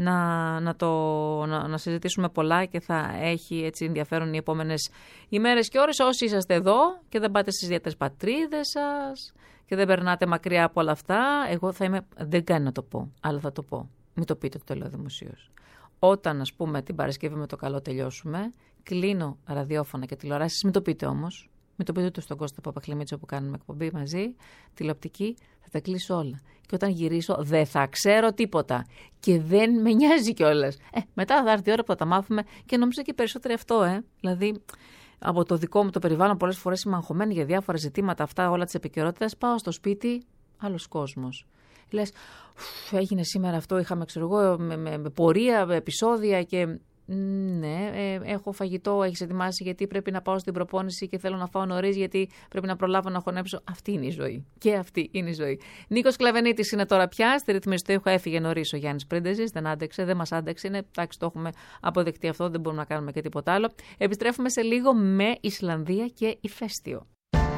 να συζητήσουμε πολλά και θα έχει έτσι ενδιαφέρον οι επόμενες ημέρες και ώρες. Όσοι είσαστε εδώ και δεν πάτε στις ιδιαίτερες πατρίδες σας και δεν περνάτε μακριά από όλα αυτά, εγώ θα είμαι, δεν κάνει να το πω, αλλά θα το πω. Μην το πείτε, το λέω δημοσίως. Όταν, ας πούμε, την Παρασκευή με το καλό τελειώσουμε, κλείνω ραδιόφωνα και τηλεοράσεις, μην το πείτε όμως. Μην το πείτε ούτε στον Κώστα Παπαχλημίτσο που κάνουμε εκπομπή μαζί, τηλεοπτική, θα τα κλείσω όλα. Και όταν γυρίσω δεν θα ξέρω τίποτα. Και δεν με νοιάζει κιόλας. Μετά θα έρθει η ώρα που θα τα μάθουμε και νομίζω και περισσότερο αυτό, Δηλαδή, από το δικό μου το περιβάλλον, πολλές φορές είμαι αγχωμένη για διάφορα ζητήματα αυτά, όλα της επικαιρότητας. Πάω στο σπίτι, άλλος κόσμος. Λες, έγινε σήμερα αυτό, είχαμε, ξέρω εγώ, με πορεία, επεισόδια και. Ναι, έχω φαγητό, έχεις ετοιμάσει γιατί πρέπει να πάω στην προπόνηση και θέλω να φάω νωρίς γιατί πρέπει να προλάβω να χωνέψω. Αυτή είναι η ζωή. Και αυτή είναι η ζωή. Νίκος Κλαβενίτης είναι τώρα πια. Στη ρυθμίση του ήχου έφυγε νωρίς ο Γιάννης Πρίντεζης. Δεν άντεξε, δεν μας άντεξε. Εντάξει, το έχουμε αποδεχτεί αυτό, δεν μπορούμε να κάνουμε και τίποτα άλλο. Επιστρέφουμε σε λίγο με Ισλανδία και ηφαίστειο.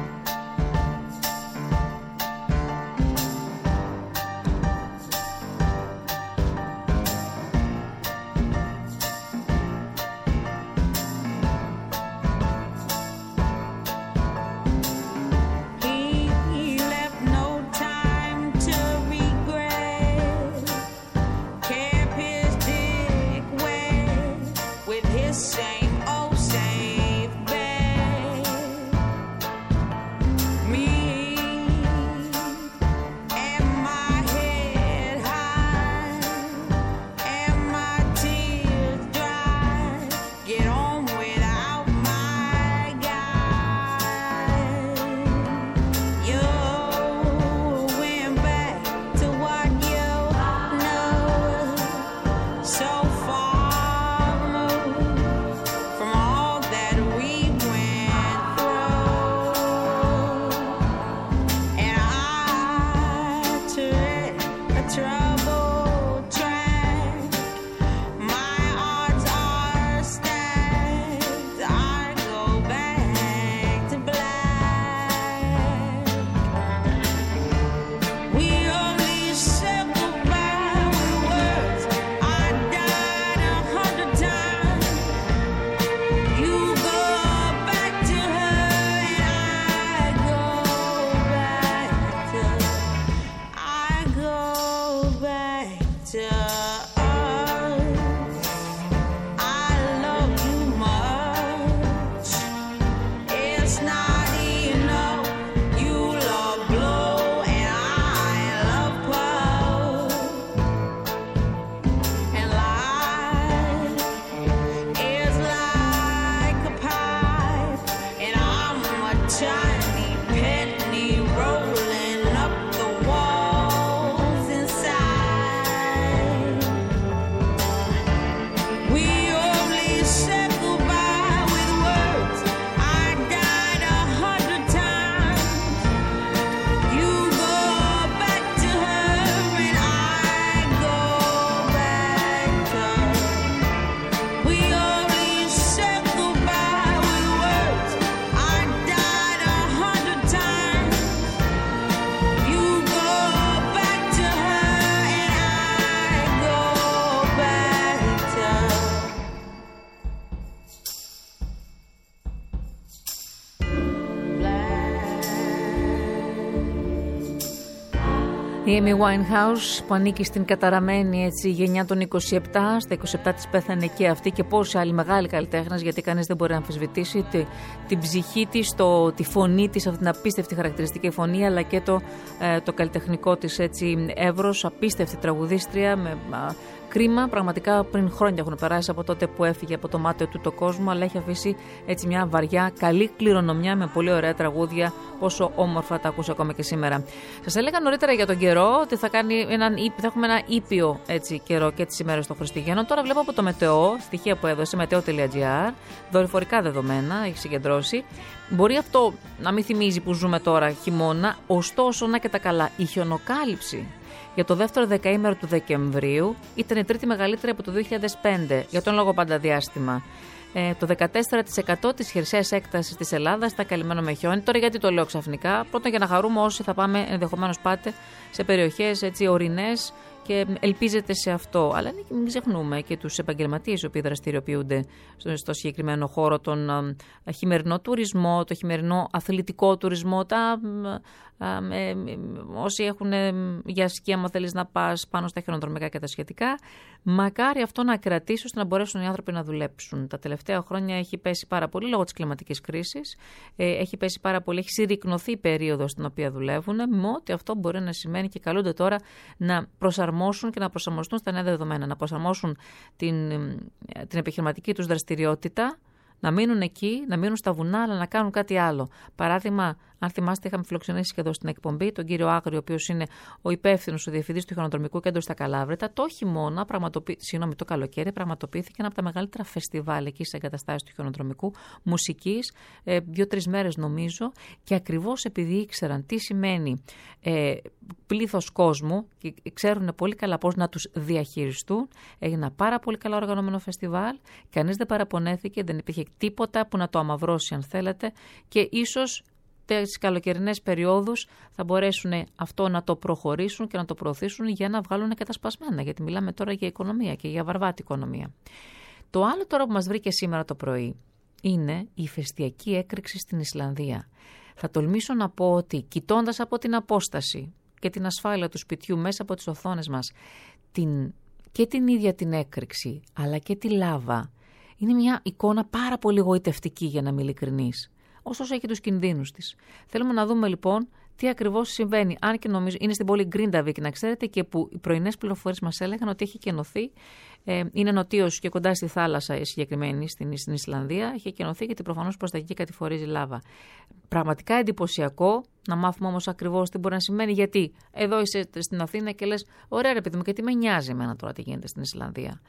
Η Amy Winehouse που ανήκει στην καταραμένη έτσι, γενιά των 27, στα 27 της πέθανε και αυτή και πόσοι άλλοι μεγάλοι καλλιτέχνες, γιατί κανείς δεν μπορεί να αμφισβητήσει την ψυχή της, τη φωνή της, αυτή την απίστευτη χαρακτηριστική φωνή, αλλά και το καλλιτεχνικό της έτσι, εύρος, απίστευτη τραγουδίστρια Κρίμα, πραγματικά πριν χρόνια έχουν περάσει από τότε που έφυγε από το μάταιο του το κόσμο, αλλά έχει αφήσει έτσι μια βαριά, καλή κληρονομιά με πολύ ωραία τραγούδια, πόσο όμορφα τα ακούς ακόμα και σήμερα. Σας έλεγα νωρίτερα για τον καιρό ότι θα έχουμε ένα ήπιο έτσι, καιρό και τις ημέρες των Χριστουγέννων. Τώρα βλέπω από το Μετεό, στοιχεία που έδωσε, meteo.gr, δορυφορικά δεδομένα, έχει συγκεντρώσει. Μπορεί αυτό να μην θυμίζει που ζούμε τώρα χειμώνα, ωστόσο να και τα καλά, η χιονοκάλυψη για το δεύτερο δεκαήμερο του Δεκεμβρίου ήταν η τρίτη μεγαλύτερη από το 2005, για τον λόγο πάντα διάστημα. Το 14% της χερσαίας έκτασης της Ελλάδας ήταν καλυμμένο με χιόνι. Τώρα γιατί το λέω ξαφνικά? Πρώτον για να χαρούμε όσοι θα πάμε, ενδεχομένως πάτε σε περιοχές έτσι ορεινές και ελπίζετε σε αυτό. Αλλά μην ξεχνούμε και τους επαγγελματίες οι οποίοι δραστηριοποιούνται στο συγκεκριμένο χώρο, τον χειμερινό τουρισμό, το χειμερινό αθλητικό τουρισμό, όσοι έχουν για σκι, άμα θέλεις να πας πάνω στα χιονοδρομικά και τα σχετικά. Μακάρι αυτό να κρατήσει ώστε να μπορέσουν οι άνθρωποι να δουλέψουν. Τα τελευταία χρόνια έχει πέσει πάρα πολύ λόγω της κλιματικής κρίσης. Έχει πέσει πάρα πολύ, έχει συρρικνωθεί η περίοδος στην οποία δουλεύουν, με ό,τι αυτό μπορεί να σημαίνει, και καλούνται τώρα να προσαρμόσουν και να προσαρμοστούν στα νέα δεδομένα, να προσαρμόσουν την επιχειρηματική τους δραστηριότητα, να μείνουν εκεί, να μείνουν στα βουνά, αλλά να κάνουν κάτι άλλο. Παράδειγμα, αν θυμάστε, είχαμε φιλοξενήσει και εδώ στην εκπομπή τον κύριο Άγριο, ο οποίος είναι ο υπεύθυνος, ο διευθυντής του Χιονοδρομικού Κέντρου στα Καλάβρητα. Το χειμώνα, το καλοκαίρι, πραγματοποιήθηκε ένα από τα μεγαλύτερα φεστιβάλ εκεί στις εγκαταστάσεις του Χιονοδρομικού, μουσικής, 2-3 μέρες νομίζω, και ακριβώς επειδή ήξεραν τι σημαίνει πλήθος κόσμου και ξέρουν πολύ καλά πώς να τους διαχειριστούν, έγινε ένα πάρα πολύ καλά οργανωμένο φεστιβάλ. Κανείς δεν παραπονέθηκε, δεν υπήρχε τίποτα που να το αμαυρώσει, αν θέλετε, και ίσως τις καλοκαιρινές περιόδους θα μπορέσουν αυτό να το προχωρήσουν και να το προωθήσουν για να βγάλουν και τα σπασμένα, γιατί μιλάμε τώρα για οικονομία και για βαρβάτη οικονομία. Το άλλο τώρα που μας βρήκε σήμερα το πρωί είναι η ηφαιστειακή έκρηξη στην Ισλανδία. Θα τολμήσω να πω ότι κοιτώντας από την απόσταση και την ασφάλεια του σπιτιού μέσα από τις οθόνες μας και την ίδια την έκρηξη αλλά και τη λάβα, είναι μια εικόνα πάρα πολύ γοητευτική, για να είμαι ειλικρινής, ωστόσο έχει τους κινδύνους της. Θέλουμε να δούμε λοιπόν τι ακριβώς συμβαίνει. Αν και νομίζω είναι στην πόλη Γκρίνταβικ, να ξέρετε, και που οι πρωινές πληροφορίες μας έλεγαν ότι έχει κενωθεί. Είναι νοτίως και κοντά στη θάλασσα η συγκεκριμένη στην Ισλανδία. Έχει κενωθεί γιατί προφανώς προς τα εκεί κατηφορίζει λάβα. Πραγματικά εντυπωσιακό. Να μάθουμε όμως ακριβώς τι μπορεί να σημαίνει. Γιατί εδώ είσαι στην Αθήνα και λες, ωραία ρε παιδί μου, και τι με νοιάζει εμένα τώρα τι γίνεται στην Ισλανδία.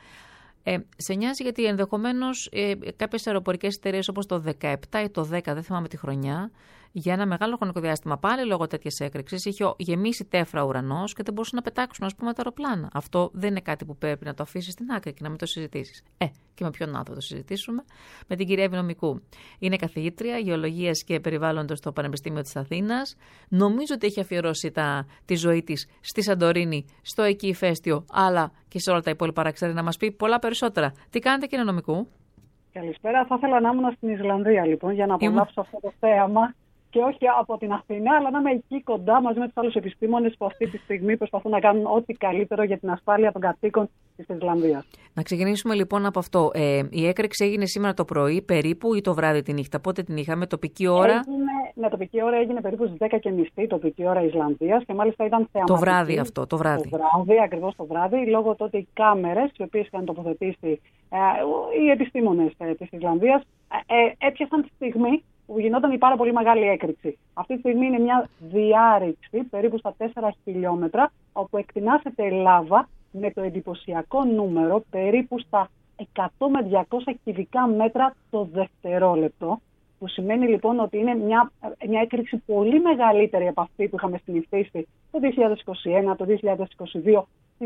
Σε νοιάζει γιατί ενδεχομένως κάποιες αεροπορικές εταιρείες όπως το 17 ή το 10, δεν θυμάμαι τη χρονιά, για ένα μεγάλο χρονικό διάστημα, πάλι λόγω τέτοιας έκρηξης, είχε γεμίσει τέφρα ουρανός και δεν μπορούσαν να πετάξουν, ας πούμε, τα αεροπλάνα. Αυτό δεν είναι κάτι που πρέπει να το αφήσεις στην άκρη και να μην το συζητήσεις. Και με ποιον άλλο θα το συζητήσουμε? Με την κυρία Ευνομικού. Είναι καθηγήτρια γεωλογίας και περιβάλλοντος στο Πανεπιστήμιο της Αθήνας. Νομίζω ότι έχει αφιερώσει τη ζωή της στη Σαντορίνη, στο εκεί ηφαίστειο, αλλά και σε όλα τα υπόλοιπα, ξέρει να μας πει πολλά περισσότερα. Τι κάνετε, κύριε Νομικού? Καλησπέρα. Θα ήθελα να ήμουν στην Ισλανδία, λοιπόν, για να απολαύσω αυτό το θέαμα. Και όχι από την Αθήνα, αλλά να είμαι εκεί κοντά μαζί με τους άλλους επιστήμονες που αυτή τη στιγμή προσπαθούν να κάνουν ό,τι καλύτερο για την ασφάλεια των κατοίκων της Ισλανδίας. Να ξεκινήσουμε λοιπόν από αυτό. Η έκρηξη έγινε σήμερα το πρωί περίπου ή το βράδυ τη νύχτα? Πότε την είχαμε, τοπική ώρα? Τοπική ώρα έγινε περίπου στις 10:30, τοπική ώρα Ισλανδίας, και μάλιστα ήταν θεαματική. Το βράδυ αυτό, το βράδυ. Ακριβώς το βράδυ, λόγω του ότι οι κάμερες, οι οποίες είχαν τοποθετήσει οι επιστήμονες της Ισλανδίας, έπιασαν τη στιγμή που γινόταν η πάρα πολύ μεγάλη έκρηξη. Αυτή τη στιγμή είναι μια διάρρηξη περίπου στα 4 χιλιόμετρα, όπου εκτινάσεται λάβα με το εντυπωσιακό νούμερο περίπου στα 100 με 200 κυβικά μέτρα το δευτερόλεπτο, που σημαίνει λοιπόν ότι είναι μια έκρηξη πολύ μεγαλύτερη από αυτή που είχαμε συνηθίσει το 2021, το 2022,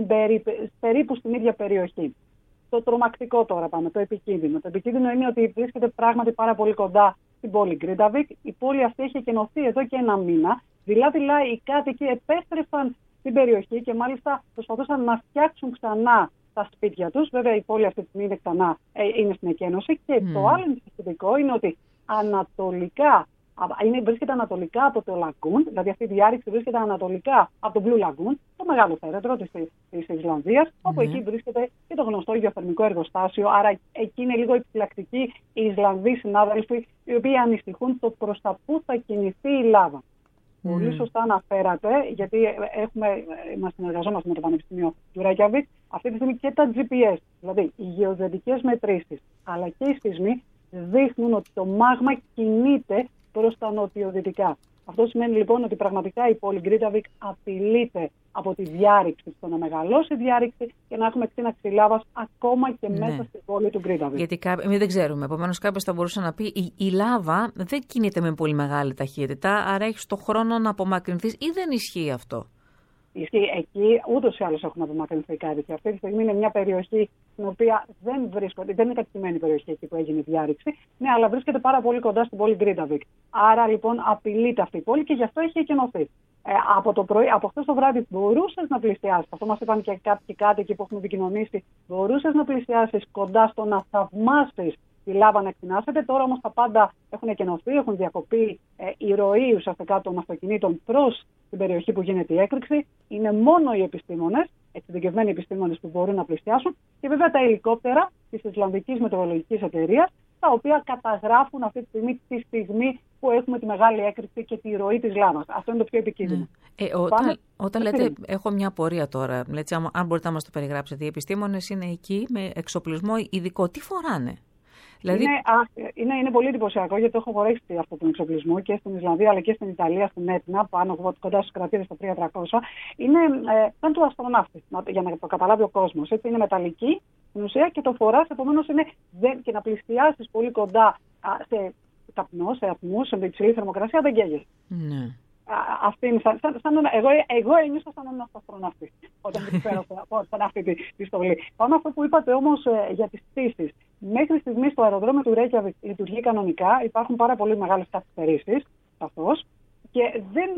περίπου στην ίδια περιοχή. Το τρομακτικό τώρα πάμε, το επικίνδυνο. Το επικίνδυνο είναι ότι βρίσκεται πράγματι πάρα πολύ κοντά στην πόλη Γκρίνταβικ. Η πόλη αυτή έχει εκενωθεί εδώ και ένα μήνα. Δειλά-δειλά οι κάτοικοι επέστρεφαν στην περιοχή και μάλιστα προσπαθούσαν να φτιάξουν ξανά τα σπίτια τους. Βέβαια η πόλη αυτή τη στιγμή είναι στην εκένωση. Και το άλλο ενισχυτικό είναι ότι βρίσκεται ανατολικά από το Λαγκούν, δηλαδή αυτή η διάρρηξη βρίσκεται ανατολικά από το Blue Lagoon, το μεγάλο θέρετρο της Ισλανδίας, όπου εκεί βρίσκεται και το γνωστό γεωθερμικό εργοστάσιο. Άρα εκεί είναι λίγο επιφυλακτικοί οι Ισλανδοί συνάδελφοι, οι οποίοι ανησυχούν το προς τα πού θα κινηθεί η λάβα. Πολύ σωστά αναφέρατε, γιατί συνεργαζόμαστε με το Πανεπιστήμιο του Ρέικιαβικ αυτή τη στιγμή και τα GPS, δηλαδή οι γεωδετικές μετρήσεις, αλλά και οι σεισμοί δείχνουν ότι το μάγμα κινείται προς τα νοτιοδυτικά. Αυτό σημαίνει λοιπόν ότι πραγματικά η πόλη Γκρίταβικ απειλείται από τη διάρρηξη, στο να μεγαλώσει η διάρρηξη και να έχουμε εκτείναξη λάβας ακόμα και μέσα στην πόλη του Γκρίταβικ. Γιατί εμείς δεν ξέρουμε. Επομένως, κάποιος θα μπορούσε να πει η λάβα δεν κινείται με πολύ μεγάλη ταχύτητα, άρα έχει το χρόνο να απομακρυνθείς, ή δεν ισχύει αυτό? Ισχύει. Εκεί ούτως ή άλλως έχουμε απομακρυνθεί κάτι. Και αυτή τη στιγμή είναι μια περιοχή στην οποία δεν είναι κατοικημένη περιοχή εκεί που έγινε η διάρρηξη. Ναι, αλλά βρίσκεται πάρα πολύ κοντά στην πόλη Γκρίταβικ. Άρα λοιπόν απειλείται αυτή η πόλη και γι' αυτό έχει εκενωθεί. Από χθες το βράδυ μπορούσες να πλησιάσεις. Αυτό μας είπαν και κάποιοι κάτοικοι που έχουν επικοινωνήσει. Μπορούσες να πλησιάσεις κοντά στο να θαυμάσεις τη λάβα να εκτινάσεται. Τώρα όμως τα πάντα έχουν εκενωθεί, έχουν διακοπεί η ροή ουσιαστικά των αυτοκινήτων προς την περιοχή που γίνεται η έκρηξη. Είναι μόνο οι επιστήμονες, εξειδικευμένοι επιστήμονες που μπορούν να πλησιάσουν και βέβαια τα ελικόπτερα της Ισλανδικής Μετεωρολογικής Εταιρείας, τα οποία καταγράφουν αυτή τη στιγμή που έχουμε τη μεγάλη έκρηξη και τη ροή της λάβας. Αυτό είναι το πιο επικίνδυνο. Όταν λέτε, έχω μια απορία τώρα, λέτε, αν μπορείτε να μας το περιγράψετε, οι επιστήμονες είναι εκεί με εξοπλισμό ειδικό. Τι φοράνε? Δηλαδή... Είναι πολύ εντυπωσιακό, γιατί το έχω φορέσει αυτό τον εξοπλισμό και στην Ισλανδία αλλά και στην Ιταλία, στην Έτνα, πάνω κοντά στους κρατήρες στα 300. Είναι σαν του αστροναύτη, για να το καταλάβει ο κόσμος. Έτσι, είναι μεταλλική στην ουσία και το φοράς, επομένως και να πλησιάσεις πολύ κοντά σε καπνό, σε ατμούς, σε υψηλή θερμοκρασία, δεν καίγεσαι. Ναι. Αυτή είναι εγώ ένιωσα σαν ένας αστροναύτης όταν φέρω σαν αυτή τη στολή. Πάνω αυτό που είπατε όμως για τις πτήσεις. Μέχρι στιγμής το αεροδρόμιο του Ρέικιαβικ λειτουργεί κανονικά. Υπάρχουν πάρα πολύ μεγάλες καθυστερήσεις σαφώς. Και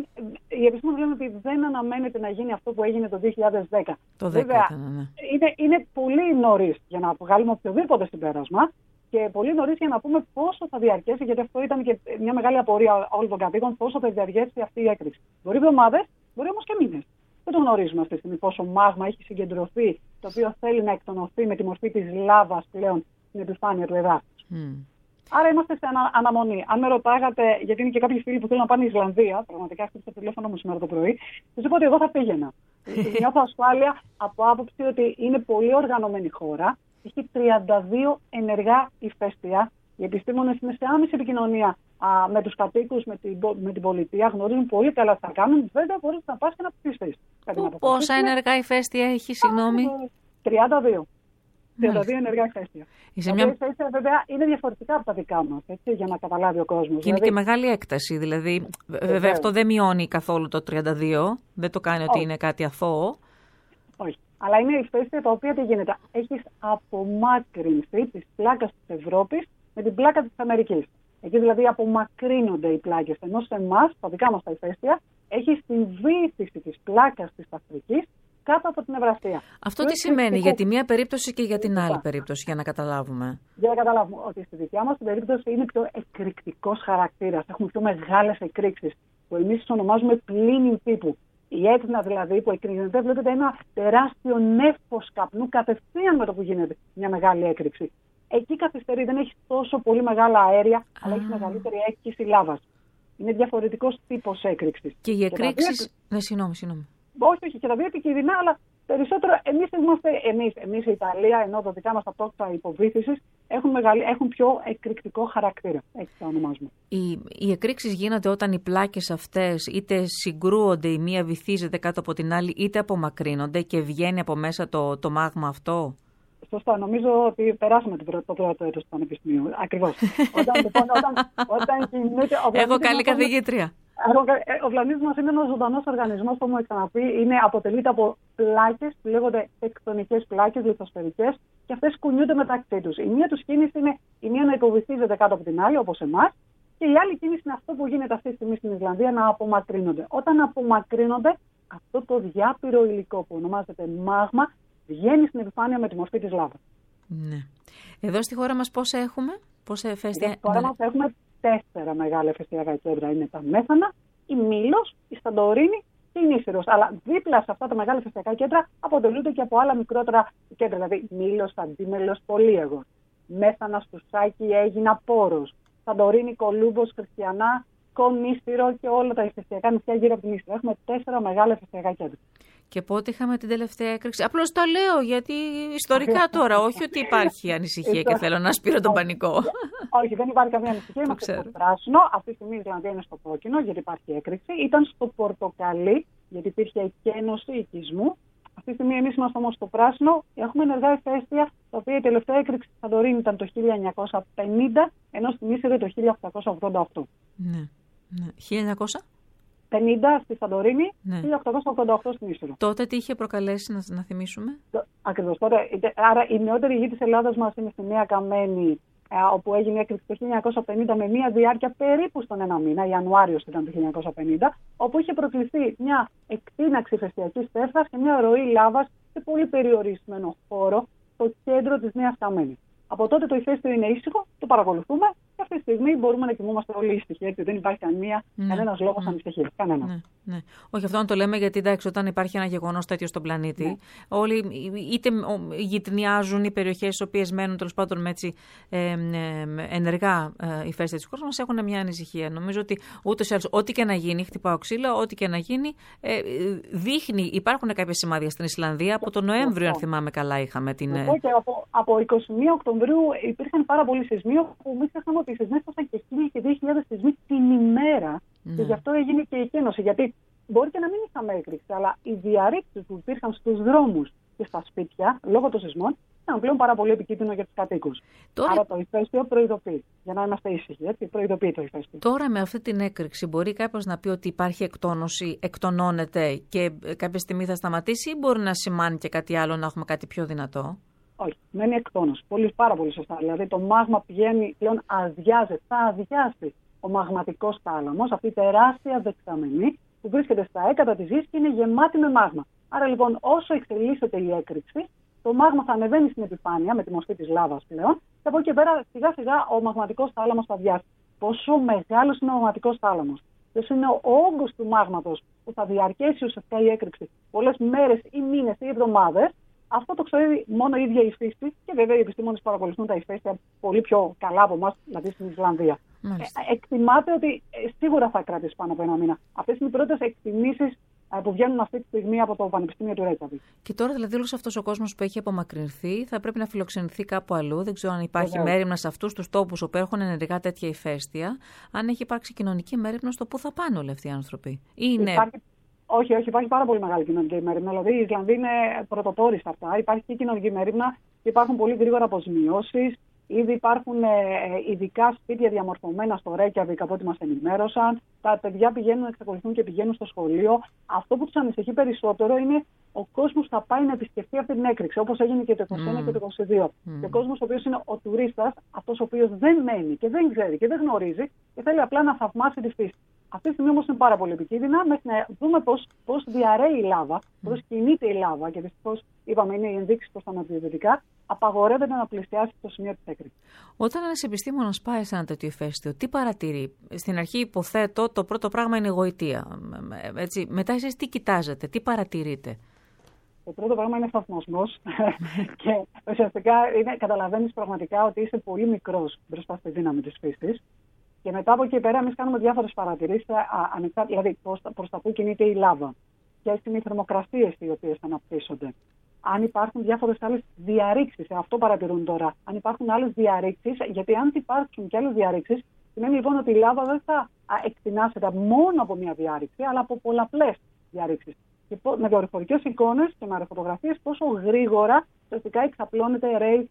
οι επιστήμονες λένε ότι δεν αναμένεται να γίνει αυτό που έγινε το 2010. Το 2010 βέβαια, ναι. Είναι πολύ νωρίς για να βγάλουμε οποιοδήποτε συμπέρασμα. Και πολύ νωρίς για να πούμε πόσο θα διαρκέσει, γιατί αυτό ήταν και μια μεγάλη απορία όλων των κατοίκων, πόσο θα διαρκέσει αυτή η έκρηξη. Μπορεί εβδομάδες, μπορεί όμως και μήνες. Δεν το γνωρίζουμε αυτή τη στιγμή πόσο μάγμα έχει συγκεντρωθεί, το οποίο θέλει να εκτονωθεί με τη μορφή της λάβας πλέον στην επιφάνεια του εδάφους. Άρα είμαστε σε αναμονή. Αν με ρωτάγατε, γιατί είναι και κάποιοι φίλοι που θέλουν να πάνε στην Ισλανδία, πραγματικά χτύπησε το τηλέφωνο μου σήμερα το πρωί, τους είπα ότι εγώ θα πήγαινα. Νιώθω ασφάλεια από άποψη ότι είναι πολύ οργανωμένη χώρα. Έχει 32 ενεργά ηφαίστεια. Οι επιστήμονες είναι σε άμεση επικοινωνία με τους κατοίκους, με την πολιτεία. Γνωρίζουν πολύ καλά τι θα κάνουν. Βέβαια, μπορείς να πας και να ψηφίσεις. Πόσα ενεργά ηφαίστεια έχει, συγγνώμη? 32. 32 ενεργά ηφαίστεια. Μια... ηφαίστεια βέβαια είναι διαφορετικά από τα δικά μας, έτσι, για να καταλάβει ο κόσμος. Και είναι και μεγάλη έκταση. Δηλαδή, βέβαια, αυτό δεν μειώνει καθόλου το 32. Δεν το κάνει ότι είναι κάτι αθώο. Όχι. Αλλά είναι ηφαίστεια τα οποία τι γίνεται. Έχεις απομάκρυνση της πλάκας της Ευρώπης με την πλάκα της Αμερικής. Εκεί δηλαδή απομακρύνονται οι πλάκες. Ενώ σε εμάς, τα δικά μας τα ηφαίστεια, έχεις την βύθιση της πλάκας της Αφρικής κάτω από την Ευρασία. Αυτό τι σημαίνει για τη μία περίπτωση και για την άλλη περίπτωση, για να καταλάβουμε? Για να καταλάβουμε ότι στη δικιά μας την περίπτωση είναι πιο εκρηκτικός χαρακτήρας. Έχουμε πιο μεγάλες εκρήξεις που εμείς τις ονομάζουμε πλήνη τύπου. Η Έτνα δηλαδή που εκρήγνεται, βλέπετε ένα τεράστιο νέφος καπνού κατευθείαν με το που γίνεται μια μεγάλη έκρηξη. Εκεί καθυστερεί, δεν έχει τόσο πολύ μεγάλα αέρια, αλλά έχει μεγαλύτερη έκκηση λάβας. Είναι διαφορετικός τύπος έκρηξης. Και οι εκρήξεις. Ναι, συγγνώμη. Όχι, και τα δύο επικίνδυνα, αλλά περισσότερο εμείς η Ιταλία, ενώ τα δικά μας τα τόξα υποβύθισης έχουν πιο εκρηκτικό χαρακτήρα. Έτσι τα ονομάζουμε. Οι εκρήξεις γίνονται όταν οι πλάκες αυτές είτε συγκρούονται, η μία βυθίζεται κάτω από την άλλη, είτε απομακρύνονται και βγαίνει από μέσα το μάγμα αυτό. Σωστά. Νομίζω ότι περάσαμε το πρώτο έτος του Πανεπιστημίου. Ακριβώς. Όταν κινείται. Έχω καλή καθηγήτρια. Ο πλανήτης μας είναι ένας ζωντανός οργανισμός, που μου ξαναπεί, αποτελείται από πλάκες που λέγονται τεκτονικές πλάκες, λιθοσφαιρικές, και αυτές κουνιούνται μεταξύ τους. Η μία τους κίνηση είναι η μία να υποβυθίζεται κάτω από την άλλη, όπως εμάς, και η άλλη κίνηση είναι αυτό που γίνεται αυτή τη στιγμή στην Ισλανδία, να απομακρύνονται. Όταν απομακρύνονται, αυτό το διάπειρο υλικό που ονομάζεται μάγμα βγαίνει στην επιφάνεια με τη μορφή της λάβας. Ναι. Εδώ στη χώρα μας πόσα έχουμε, πόσα ηφαίστεια? Στη χώρα μας έχουμε 4 μεγάλα ηφαιστειακά κέντρα. Είναι τα Μέθανα, η Μήλος, η Σαντορίνη και η Νήσυρος. Αλλά δίπλα σε αυτά τα μεγάλα ηφαιστειακά κέντρα αποτελούνται και από άλλα μικρότερα κέντρα. Δηλαδή Μήλος, Αντίμελος, Πολύεγος. Μέθανα, Στουσάκι, Αίγινα, Πόρος. Σαντορίνη, Κολούμπος, Χριστιανά, Αττικό, Νύστηρο και όλα τα ηφαιστειακά νησιά γύρω από την Νύστηρο. Έχουμε 4 μεγάλα ηφαιστειακά κέντρα. Και πότε είχαμε την τελευταία έκρηξη? Απλώς τα λέω γιατί ιστορικά τώρα, όχι ότι υπάρχει ανησυχία και θέλω να σπείρω τον πανικό. Όχι, δεν υπάρχει καμία ανησυχία. Είμαστε στο πράσινο. Αυτή τη στιγμή η Ισλανδία είναι στο κόκκινο γιατί υπάρχει έκρηξη. Ήταν στο πορτοκαλί γιατί υπήρχε εκένωση οικισμού. Αυτή τη στιγμή εμείς είμαστε όμως στο πράσινο. Έχουμε ενεργά ηφαίστεια, τα οποία η τελευταία έκρηξη στη Σαντορίνη ήταν το 1950, ενώ στην Ίσυρο το 1888. Ναι. 1900? 50 στη Σαντορίνη, 1888 στην Ίσυρο. Τότε τι είχε προκαλέσει, να θυμίσουμε? Ακριβώς. Άρα η νεότερη γη της Ελλάδας μας είναι στη Νέα Καμένη, όπου έγινε έκρηξη το 1950 με μια διάρκεια περίπου στον ένα μήνα, Ιανουάριος ήταν το 1950, όπου είχε προκληθεί μια εκτείναξη ηφαιστειακής τέφρας και μια ροή λάβας σε πολύ περιορισμένο χώρο στο κέντρο της Νέας Καμένης. Από τότε το ηφαίστειο είναι ήσυχο, το παρακολουθούμε και αυτή τη στιγμή μπορούμε να κοιμούμαστε όλοι ήσυχοι. Έτσι, δεν υπάρχει κανένας λόγος ανησυχίας. Κανένα. Ναι. Όχι, αυτό να το λέμε γιατί εντάξει, όταν υπάρχει ένα γεγονός τέτοιο στον πλανήτη, όλοι είτε γυτνιάζουν οι περιοχές στις οποίες μένουν τέλος πάντων με έτσι ενεργά ηφαίστεια της χώρας μας έχουν μια ανησυχία. Νομίζω ότι ούτως ή άλλως, ό,τι και να γίνει, χτυπάω ξύλο, ό,τι και να γίνει, δείχνει, υπάρχουν κάποια σημάδια στην Ισλανδία. Από τον Νοέμβριο, αν θυμάμαι καλά, είχαμε την. Και από 21 Οκτωβρίου υπήρχαν πάρα πολλοί σεισμοί, που μην ξεχνάμε ότι οι σεισμοί έφτασαν και 1.000 και 2.000 σεισμοί την ημέρα. Και γι' αυτό έγινε και η εκένωση. Γιατί μπορεί και να μην είχαμε έκρηξη, αλλά οι διαρρήξεις που υπήρχαν στους δρόμους και στα σπίτια λόγω των σεισμών ήταν πλέον πάρα πολύ επικίνδυνο για τους κατοίκους. Άρα το ηφαίστειο προειδοποιεί. Για να είμαστε ήσυχοι, έτσι, προειδοποιεί το ηφαίστειο. Τώρα με αυτή την έκρηξη μπορεί κάποιος να πει ότι υπάρχει εκτόνωση, εκτονώνεται και κάποια στιγμή θα σταματήσει, ή μπορεί να σημάνει και κάτι άλλο, να έχουμε κάτι πιο δυνατό? Όχι, μένει εκτόνωση. Πάρα πολύ σωστά. Δηλαδή το μάγμα πηγαίνει πλέον, θα αδειάσει ο μαγματικός θάλαμος, αυτή η τεράστια δεξαμενή που βρίσκεται στα έκατα της γης και είναι γεμάτη με μάγμα. Άρα λοιπόν, όσο εξελίσσεται η έκρηξη, το μάγμα θα ανεβαίνει στην επιφάνεια με τη μορφή της λάβας πλέον, και από εκεί πέρα σιγά σιγά ο μαγματικός θάλαμος θα αδειάσει. Πόσο μεγάλος είναι ο μαγματικός θάλαμος, ποιος είναι ο όγκος του μάγματος που θα διαρκέσει ουσιαστικά η έκρηξη πολλές μέρες ή μήνες ή εβδομάδες, αυτό το ξέρει μόνο η ίδια η φύση, και βέβαια οι επιστήμονες παρακολουθούν τα ηφαίστεια πολύ πιο καλά από εμάς, δηλαδή στην Ισλανδία. Εκτιμάται ότι σίγουρα θα κρατήσει πάνω από ένα μήνα. Αυτές είναι οι πρώτες εκτιμήσεις που βγαίνουν αυτή τη στιγμή από το Πανεπιστήμιο του Ρέικιαβικ. Και τώρα δηλαδή όλος αυτός ο κόσμος που έχει απομακρυνθεί θα πρέπει να φιλοξενηθεί κάπου αλλού. Δεν ξέρω αν υπάρχει μέριμνα σε αυτούς τους τόπους όπου έχουν ενεργά τέτοια ηφαίστεια, αν έχει υπάρξει κοινωνική μέριμνα στο πού θα πάνε όλοι αυτοί οι άνθρωποι. Όχι, υπάρχει πάρα πολύ μεγάλη κοινωνική μέριμνα. Δηλαδή η Ισλανδία είναι πρωτοπόροι σε αυτά. Υπάρχει και κοινωνική μέριμνα και υπάρχουν πολύ γρήγορα αποζημιώσεις. Ήδη υπάρχουν ειδικά σπίτια διαμορφωμένα στο Ρέικιαβικ, από ό,τι μας ενημέρωσαν. Τα παιδιά εξακολουθούν και πηγαίνουν στο σχολείο. Αυτό που τους ανησυχεί περισσότερο είναι ο κόσμος που θα πάει να επισκεφτεί αυτή την έκρηξη, όπως έγινε και το 2021 και το 2022. Και ο κόσμος ο οποίος είναι ο τουρίστας, αυτός ο οποίος δεν μένει και δεν ξέρει και δεν γνωρίζει και θέλει απλά να θαυμάσει τη φύση. Αυτή τη στιγμή όμως είναι πάρα πολύ επικίνδυνα, μέχρι να δούμε πώς διαρρέει η λάβα, πώς κινείται η λάβα, και δυστυχώς είπαμε είναι οι ενδείξεις προς τα νοτιοδυτικά, απαγορεύεται να πλησιάσει το σημείο της έκρηξης. Όταν ένας επιστήμονας πάει σε ένα τέτοιο ηφαίστειο, τι παρατηρεί? Στην αρχή υποθέτω το πρώτο πράγμα είναι η γοητεία. Έτσι, μετά εσείς τι κοιτάζετε, τι παρατηρείτε? Το πρώτο πράγμα είναι θαυμασμός και ουσιαστικά καταλαβαίνεις πραγματικά ότι είσαι πολύ μικρός μπροστά στη δύναμη της φύσης. Και μετά από εκεί πέρα, εμείς κάνουμε διάφορες παρατηρήσεις, δηλαδή προς τα πού κινείται η λάβα, ποιες είναι οι θερμοκρασίες οι οποίες αναπτύσσονται, αν υπάρχουν διάφορες άλλες διαρρήξεις, αυτό παρατηρούν τώρα. Αν υπάρχουν άλλες διαρρήξεις, γιατί αν υπάρξουν και άλλες διαρρήξεις, σημαίνει λοιπόν ότι η λάβα δεν θα εκτινάσεται μόνο από μια διάρρηξη, αλλά από πολλαπλές διαρρήξεις. Και με δορυφορικές εικόνες και με αεροφωτογραφίες, πόσο γρήγορα ουσιαστικά εξαπλώνεται,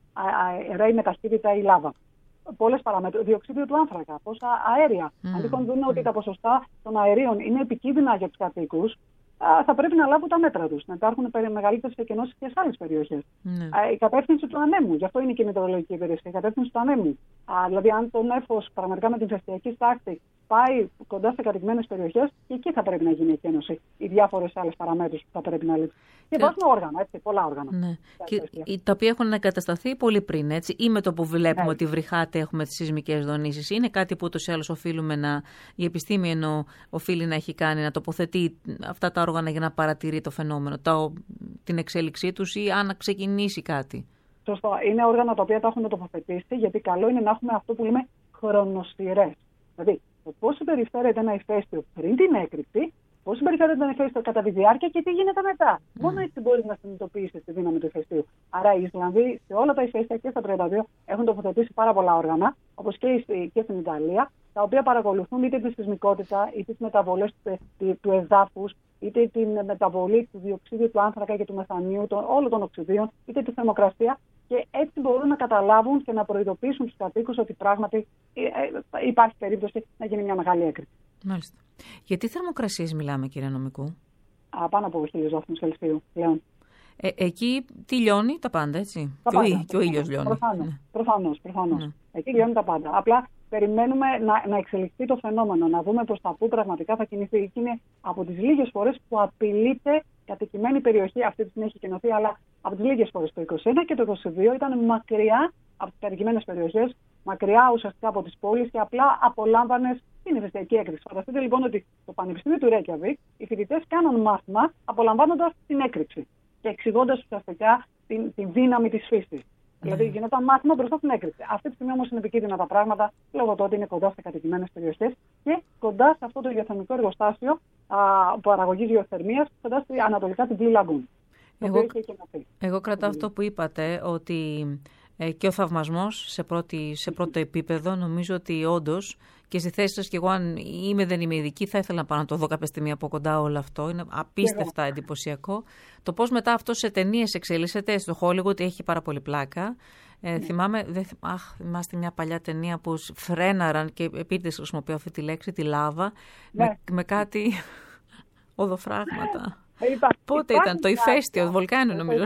ρέει με ταχύτητα η λάβα. Πολλές παραμέτρους. Διοξείδιο του άνθρακα, πόσα αέρια. Αν τυχόν δουν ότι τα ποσοστά των αερίων είναι επικίνδυνα για τους κατοίκους, θα πρέπει να λάβουν τα μέτρα τους. Να υπάρχουν μεγαλύτερες εκενώσεις και σε άλλες περιοχές. Η κατεύθυνση του ανέμου, γι' αυτό είναι και η μετεωρολογική υπηρεσία, η κατεύθυνση του ανέμου. Δηλαδή, αν το νέφος πραγματικά με την ηφαιστειακή στάχτη πάει κοντά σε κατοικημένες περιοχές, και εκεί θα πρέπει να γίνει η εκένωση. Οι διάφορες άλλες παραμέτρους που θα πρέπει να λήξουν. Και υπάρχουν όργανα, έτσι, πολλά όργανα. Ναι. Τα οποία έχουν εγκατασταθεί πολύ πριν, έτσι, ή με το που βλέπουμε ότι βρυχάται, έχουμε τις σεισμικές δονήσεις. Είναι κάτι που ούτως ή άλλως οφείλουμε η επιστήμη οφείλει να έχει κάνει, να τοποθετεί αυτά τα όργανα για να παρατηρεί το φαινόμενο, την εξέλιξή τους, ή αν ξεκινήσει κάτι. Σωστό. Είναι όργανα τα οποία τα έχουν τοποθετήσει, γιατί καλό είναι να έχουμε αυτό που λέμε χρονοσυρές. Δηλαδή, το πώς συμπεριφέρεται ένα ηφαίστειο πριν την έκρηξη, πώς συμπεριφέρεται ένα ηφαίστειο κατά τη διάρκεια και τι γίνεται μετά. Μόνο έτσι μπορεί να συνειδητοποιήσει τη δύναμη του ηφαιστείου. Άρα οι Ισλανδοί σε όλα τα ηφαίστεια και στα 32 έχουν τοποθετήσει πάρα πολλά όργανα, όπως και στην Ιταλία, τα οποία παρακολουθούν είτε τη σεισμικότητα, είτε τις μεταβολές του εδάφους, είτε την μεταβολή του διοξίδιου του άνθρακα και του μεθανίου, όλων των οξυδίων, είτε τη θερμοκρασία. Και έτσι μπορούν να καταλάβουν και να προειδοποιήσουν τους κατοίκους ότι πράγματι υπάρχει περίπτωση να γίνει μια μεγάλη έκρηξη. Μάλιστα. Για τι θερμοκρασίες μιλάμε, κύριε Νομικού? Πάνω από 1000 βαθμούς Κελσίου πλέον. Εκεί τι λιώνει τα πάντα, έτσι? Και ο ήλιος λιώνει. Προφανώς. Ναι. Εκεί λιώνει τα πάντα. Απλά περιμένουμε να εξελιχθεί το φαινόμενο, να δούμε προς τα πού πραγματικά θα κινηθεί. Και είναι από τις λίγες φορές που απειλείται κατοικημένη περιοχή. Αυτή τη στιγμή έχει κενωθεί, αλλά από τις λίγες φορές. Το 21 και το 22 ήταν μακριά από τις κατοικημένες περιοχές, μακριά ουσιαστικά από τις πόλεις και απλά απολάμβανε την ηφαιστειακή έκρηξη. Φανταστείτε λοιπόν ότι στο Πανεπιστήμιο του Ρέικιαβικ οι φοιτητές κάναν μάθημα απολαμβάνοντας την έκρηξη και εξηγώντας ουσιαστικά τη δύναμη της φύσης. Δηλαδή γινόταν μάθημα μπροστά στην έκρηξη. Αυτή τη στιγμή όμως είναι επικίνδυνα τα πράγματα λόγω του ότι είναι κοντά σε κατοικημένες περιοχές και κοντά σε αυτό το γεωθερμικό εργοστάσιο παραγωγής γεωθερμίας, κοντά στη ανατολικά την Blue Lagoon. Εγώ κρατάω αυτό που είπατε, ότι και ο θαυμασμός σε πρώτο επίπεδο, νομίζω ότι όντως και στη θέση σας, και εγώ αν δεν είμαι ειδική, θα ήθελα να πάω να το δω κάποια στιγμή από κοντά όλο αυτό. Είναι απίστευτα εντυπωσιακό. Το πώς μετά αυτό σε ταινίες εξελίσσεται στο Hollywood έχει πάρα πολύ πλάκα. Θυμάστε μια παλιά ταινία που φρέναραν, και επίτηδες χρησιμοποιώ αυτή τη λέξη, τη λάβα, με κάτι οδοφράγματα. Πότε ήταν το ηφαίστειο, βολκάνιο νομίζω.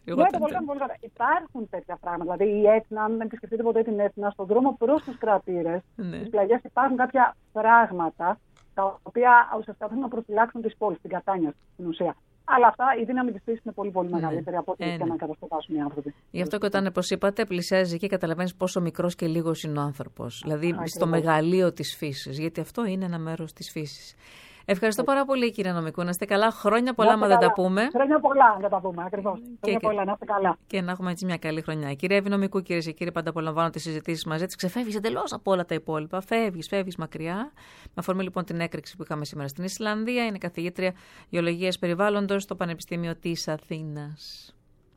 Υπάρχουν τέτοια πράγματα. Δηλαδή η Έτνα, αν δεν επισκεφτείτε ποτέ την Έτνα, στον δρόμο προς τους κρατήρες, στις πλαγιές υπάρχουν κάποια πράγματα τα οποία ουσιαστικά θέλουν να προφυλάξουν τις πόλεις, την Κατάνια στην ουσία. Αλλά αυτά η δύναμη της φύσης είναι πολύ πολύ μεγαλύτερη από ό,τι να καταστροφάσουν οι άνθρωποι. Γι' αυτό και όταν, όπως είπατε, πλησιάζει εκεί, καταλαβαίνεις πόσο μικρός και λίγος είναι ο άνθρωπος. Δηλαδή στο μεγαλείο της φύσης. Γιατί αυτό είναι ένα μέρος της φύσης. Ευχαριστώ πάρα πολύ, κύριε Νομικού. Να είστε καλά. Χρόνια πολλά, άμα δεν τα πούμε. Χρόνια πολλά, δεν τα πούμε, ακριβώς. Χρόνια πολλά, να είστε καλά. Και να έχουμε έτσι μια καλή χρονιά. Κύριε Εύη Νομικού, κυρίες και κύριοι, πάντα απολαμβάνω τις συζητήσεις μαζί της. Ξεφεύγεις εντελώς από όλα τα υπόλοιπα. Φεύγεις μακριά. Με αφορμή λοιπόν την έκρηξη που είχαμε σήμερα στην Ισλανδία, είναι καθηγήτρια γεωλογίας περιβάλλοντος στο Πανεπιστήμιο της Αθήνας.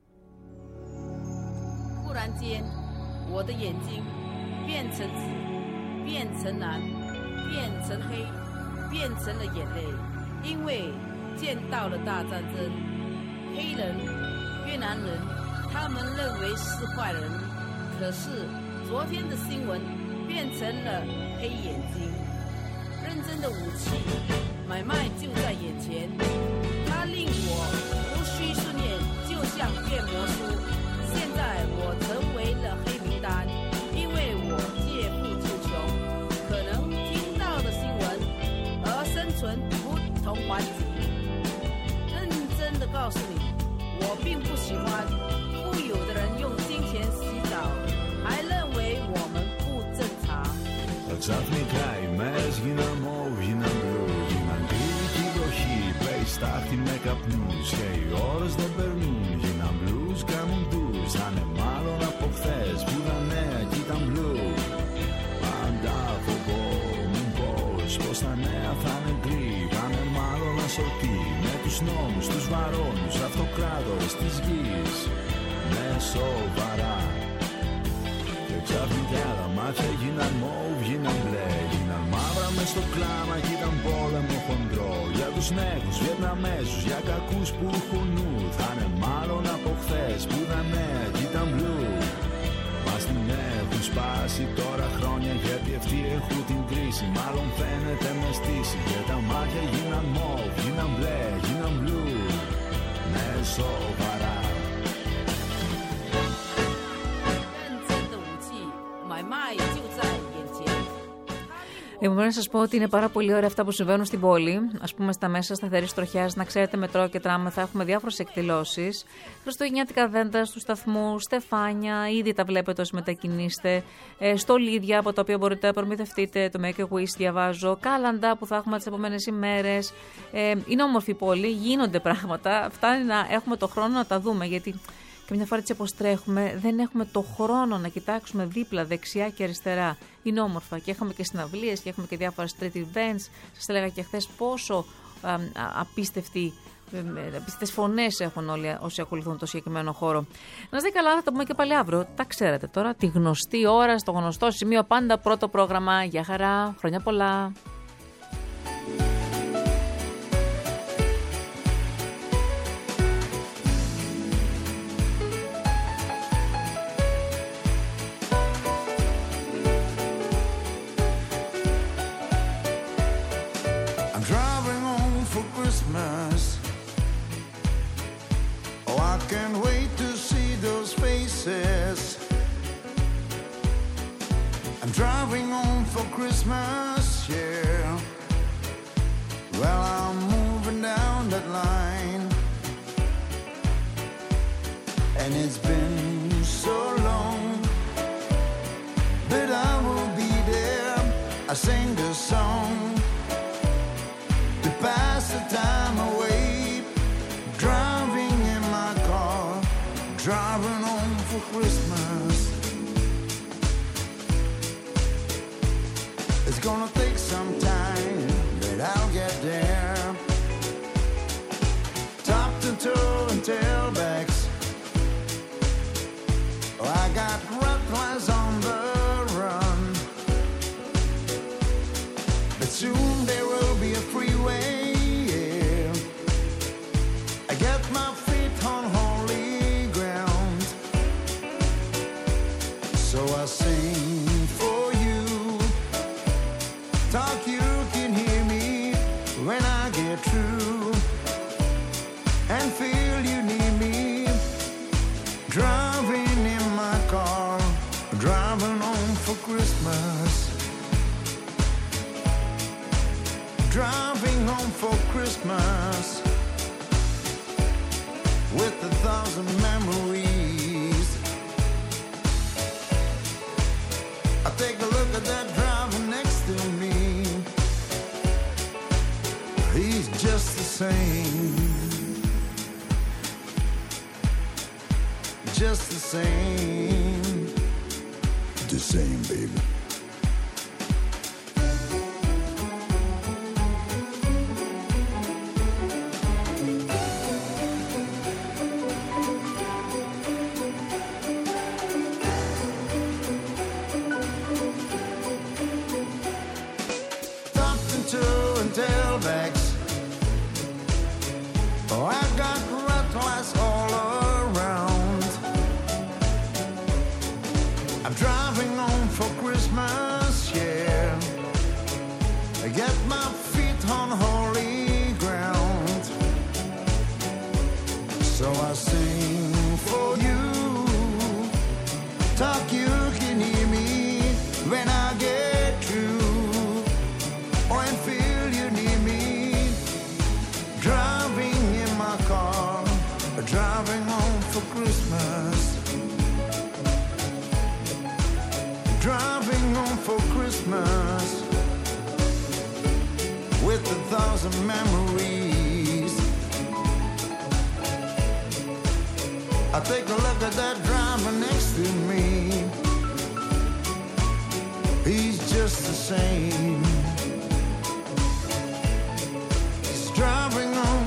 变成了眼泪，因为见到了大战争。黑人、越南人，他们认为是坏人，可是昨天的新闻变成了黑眼睛。认真的武器买卖就在眼前，它令我无需训练，就像变魔术。现在我成为了黑名单，因为我借富济穷，可能听到的新闻。生存不同环境，认真的告诉你，我并不喜欢富有的人用金钱洗澡，还认为我们不正常。 Ξαφνικά οι μέρες γίναν μοβ, γίναν μπλου, γίναν κρύβικη βροχή, πέει στάχτη με καπνούς και οι ώρες δεν περνούν, γίναν μπλους, κάνουν ντους, θα είναι μάλλον από χθες που ήταν νέα κι ήταν μπλου. Πάντα φοβόμουν πως τα νέα θα είναι γκρι, πάνε μάλλον ασορτή με τους νόμους, τους βαρώνους, αυτοκράτορες της γης. Ναι, σοβαρά. Και ξαφνικά τα μάτια γίναν μοβ, γίναν μπλε, γίναν μαύρα μες στο κλάμα κι ήταν πόλεμο χοντρό. Για τους νέους Βιετναμέζους, για κακούς που έχουν νου, θα είναι μάλλον από χθες που ήταν νέα κι ήταν μπλου. Μας την έχουν σπάσει τώρα χρόνια, γιατί αυτοί έχουν την κρίση. Μάλλον φαίνεται με στήση και τα μάτια γίναν μοβ, γίναν μπλε, γίναν μπλου. Ναι, σοβαρά. Μπορώ να σας πω ότι είναι πάρα πολύ ωραία αυτά που συμβαίνουν στην πόλη. Ας πούμε, στα μέσα σταθερής τροχιάς, να ξέρετε, μετρό και τραμ, θα έχουμε διάφορες εκδηλώσεις. Χριστουγεννιάτικα δέντρα στους σταθμούς, στεφάνια, ήδη τα βλέπετε όσοι μετακινείστε. Στολίδια από τα οποία μπορείτε να προμηθευτείτε, το Make a Wish διαβάζω. Κάλαντα που θα έχουμε τις επόμενες ημέρες. Είναι όμορφη η πόλη, γίνονται πράγματα. Φτάνει να έχουμε το χρόνο να τα δούμε, γιατί Και μια φορά έτσι όπως τρέχουμε, δεν έχουμε το χρόνο να κοιτάξουμε δίπλα, δεξιά και αριστερά. Είναι όμορφα και έχουμε και συναυλίες και έχουμε και διάφορα street events. Σας έλεγα και χθες πόσο απίστευτες φωνές έχουν όλοι όσοι ακολουθούν το συγκεκριμένο χώρο. Να είστε καλά, θα τα πούμε και πάλι αύριο. Τα ξέρετε τώρα, τη γνωστή ώρα, στο γνωστό σημείο, πάντα πρώτο πρόγραμμα. Γεια χαρά, χρόνια πολλά. Can't wait to see those faces. I'm driving home for Christmas, yeah. Well, I'm moving down that line, and it's been so long, but I will be there. I sing the song to pass the time away, driving in my car, driving home for Christmas. It's gonna take some time, but I'll get there. Top to toe and tailbacks, oh, I got red lights on the run, but soon there will be a freeway. I get my feet on holy ground, so I sing for you. Talk, you can hear me when I get through, and feel you need me. Driving in my car, driving home for Christmas. Driving home for Christmas, with 1,000 memories. I take a look at that driver next to me. He's just the same, just the same, baby. Tailbacks, oh, I got red lights all around. I'm driving home for Christmas, yeah. I get my feet on holy ground, so I sing for you. Talk, you can hear me when I get through, oh, and feel you need me. Driving in my car, driving home for Christmas. Driving home for Christmas, with 1,000 memories. I take a look at that driver next to me. He's just the same. Driving home,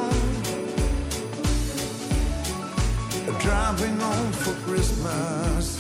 driving home for Christmas.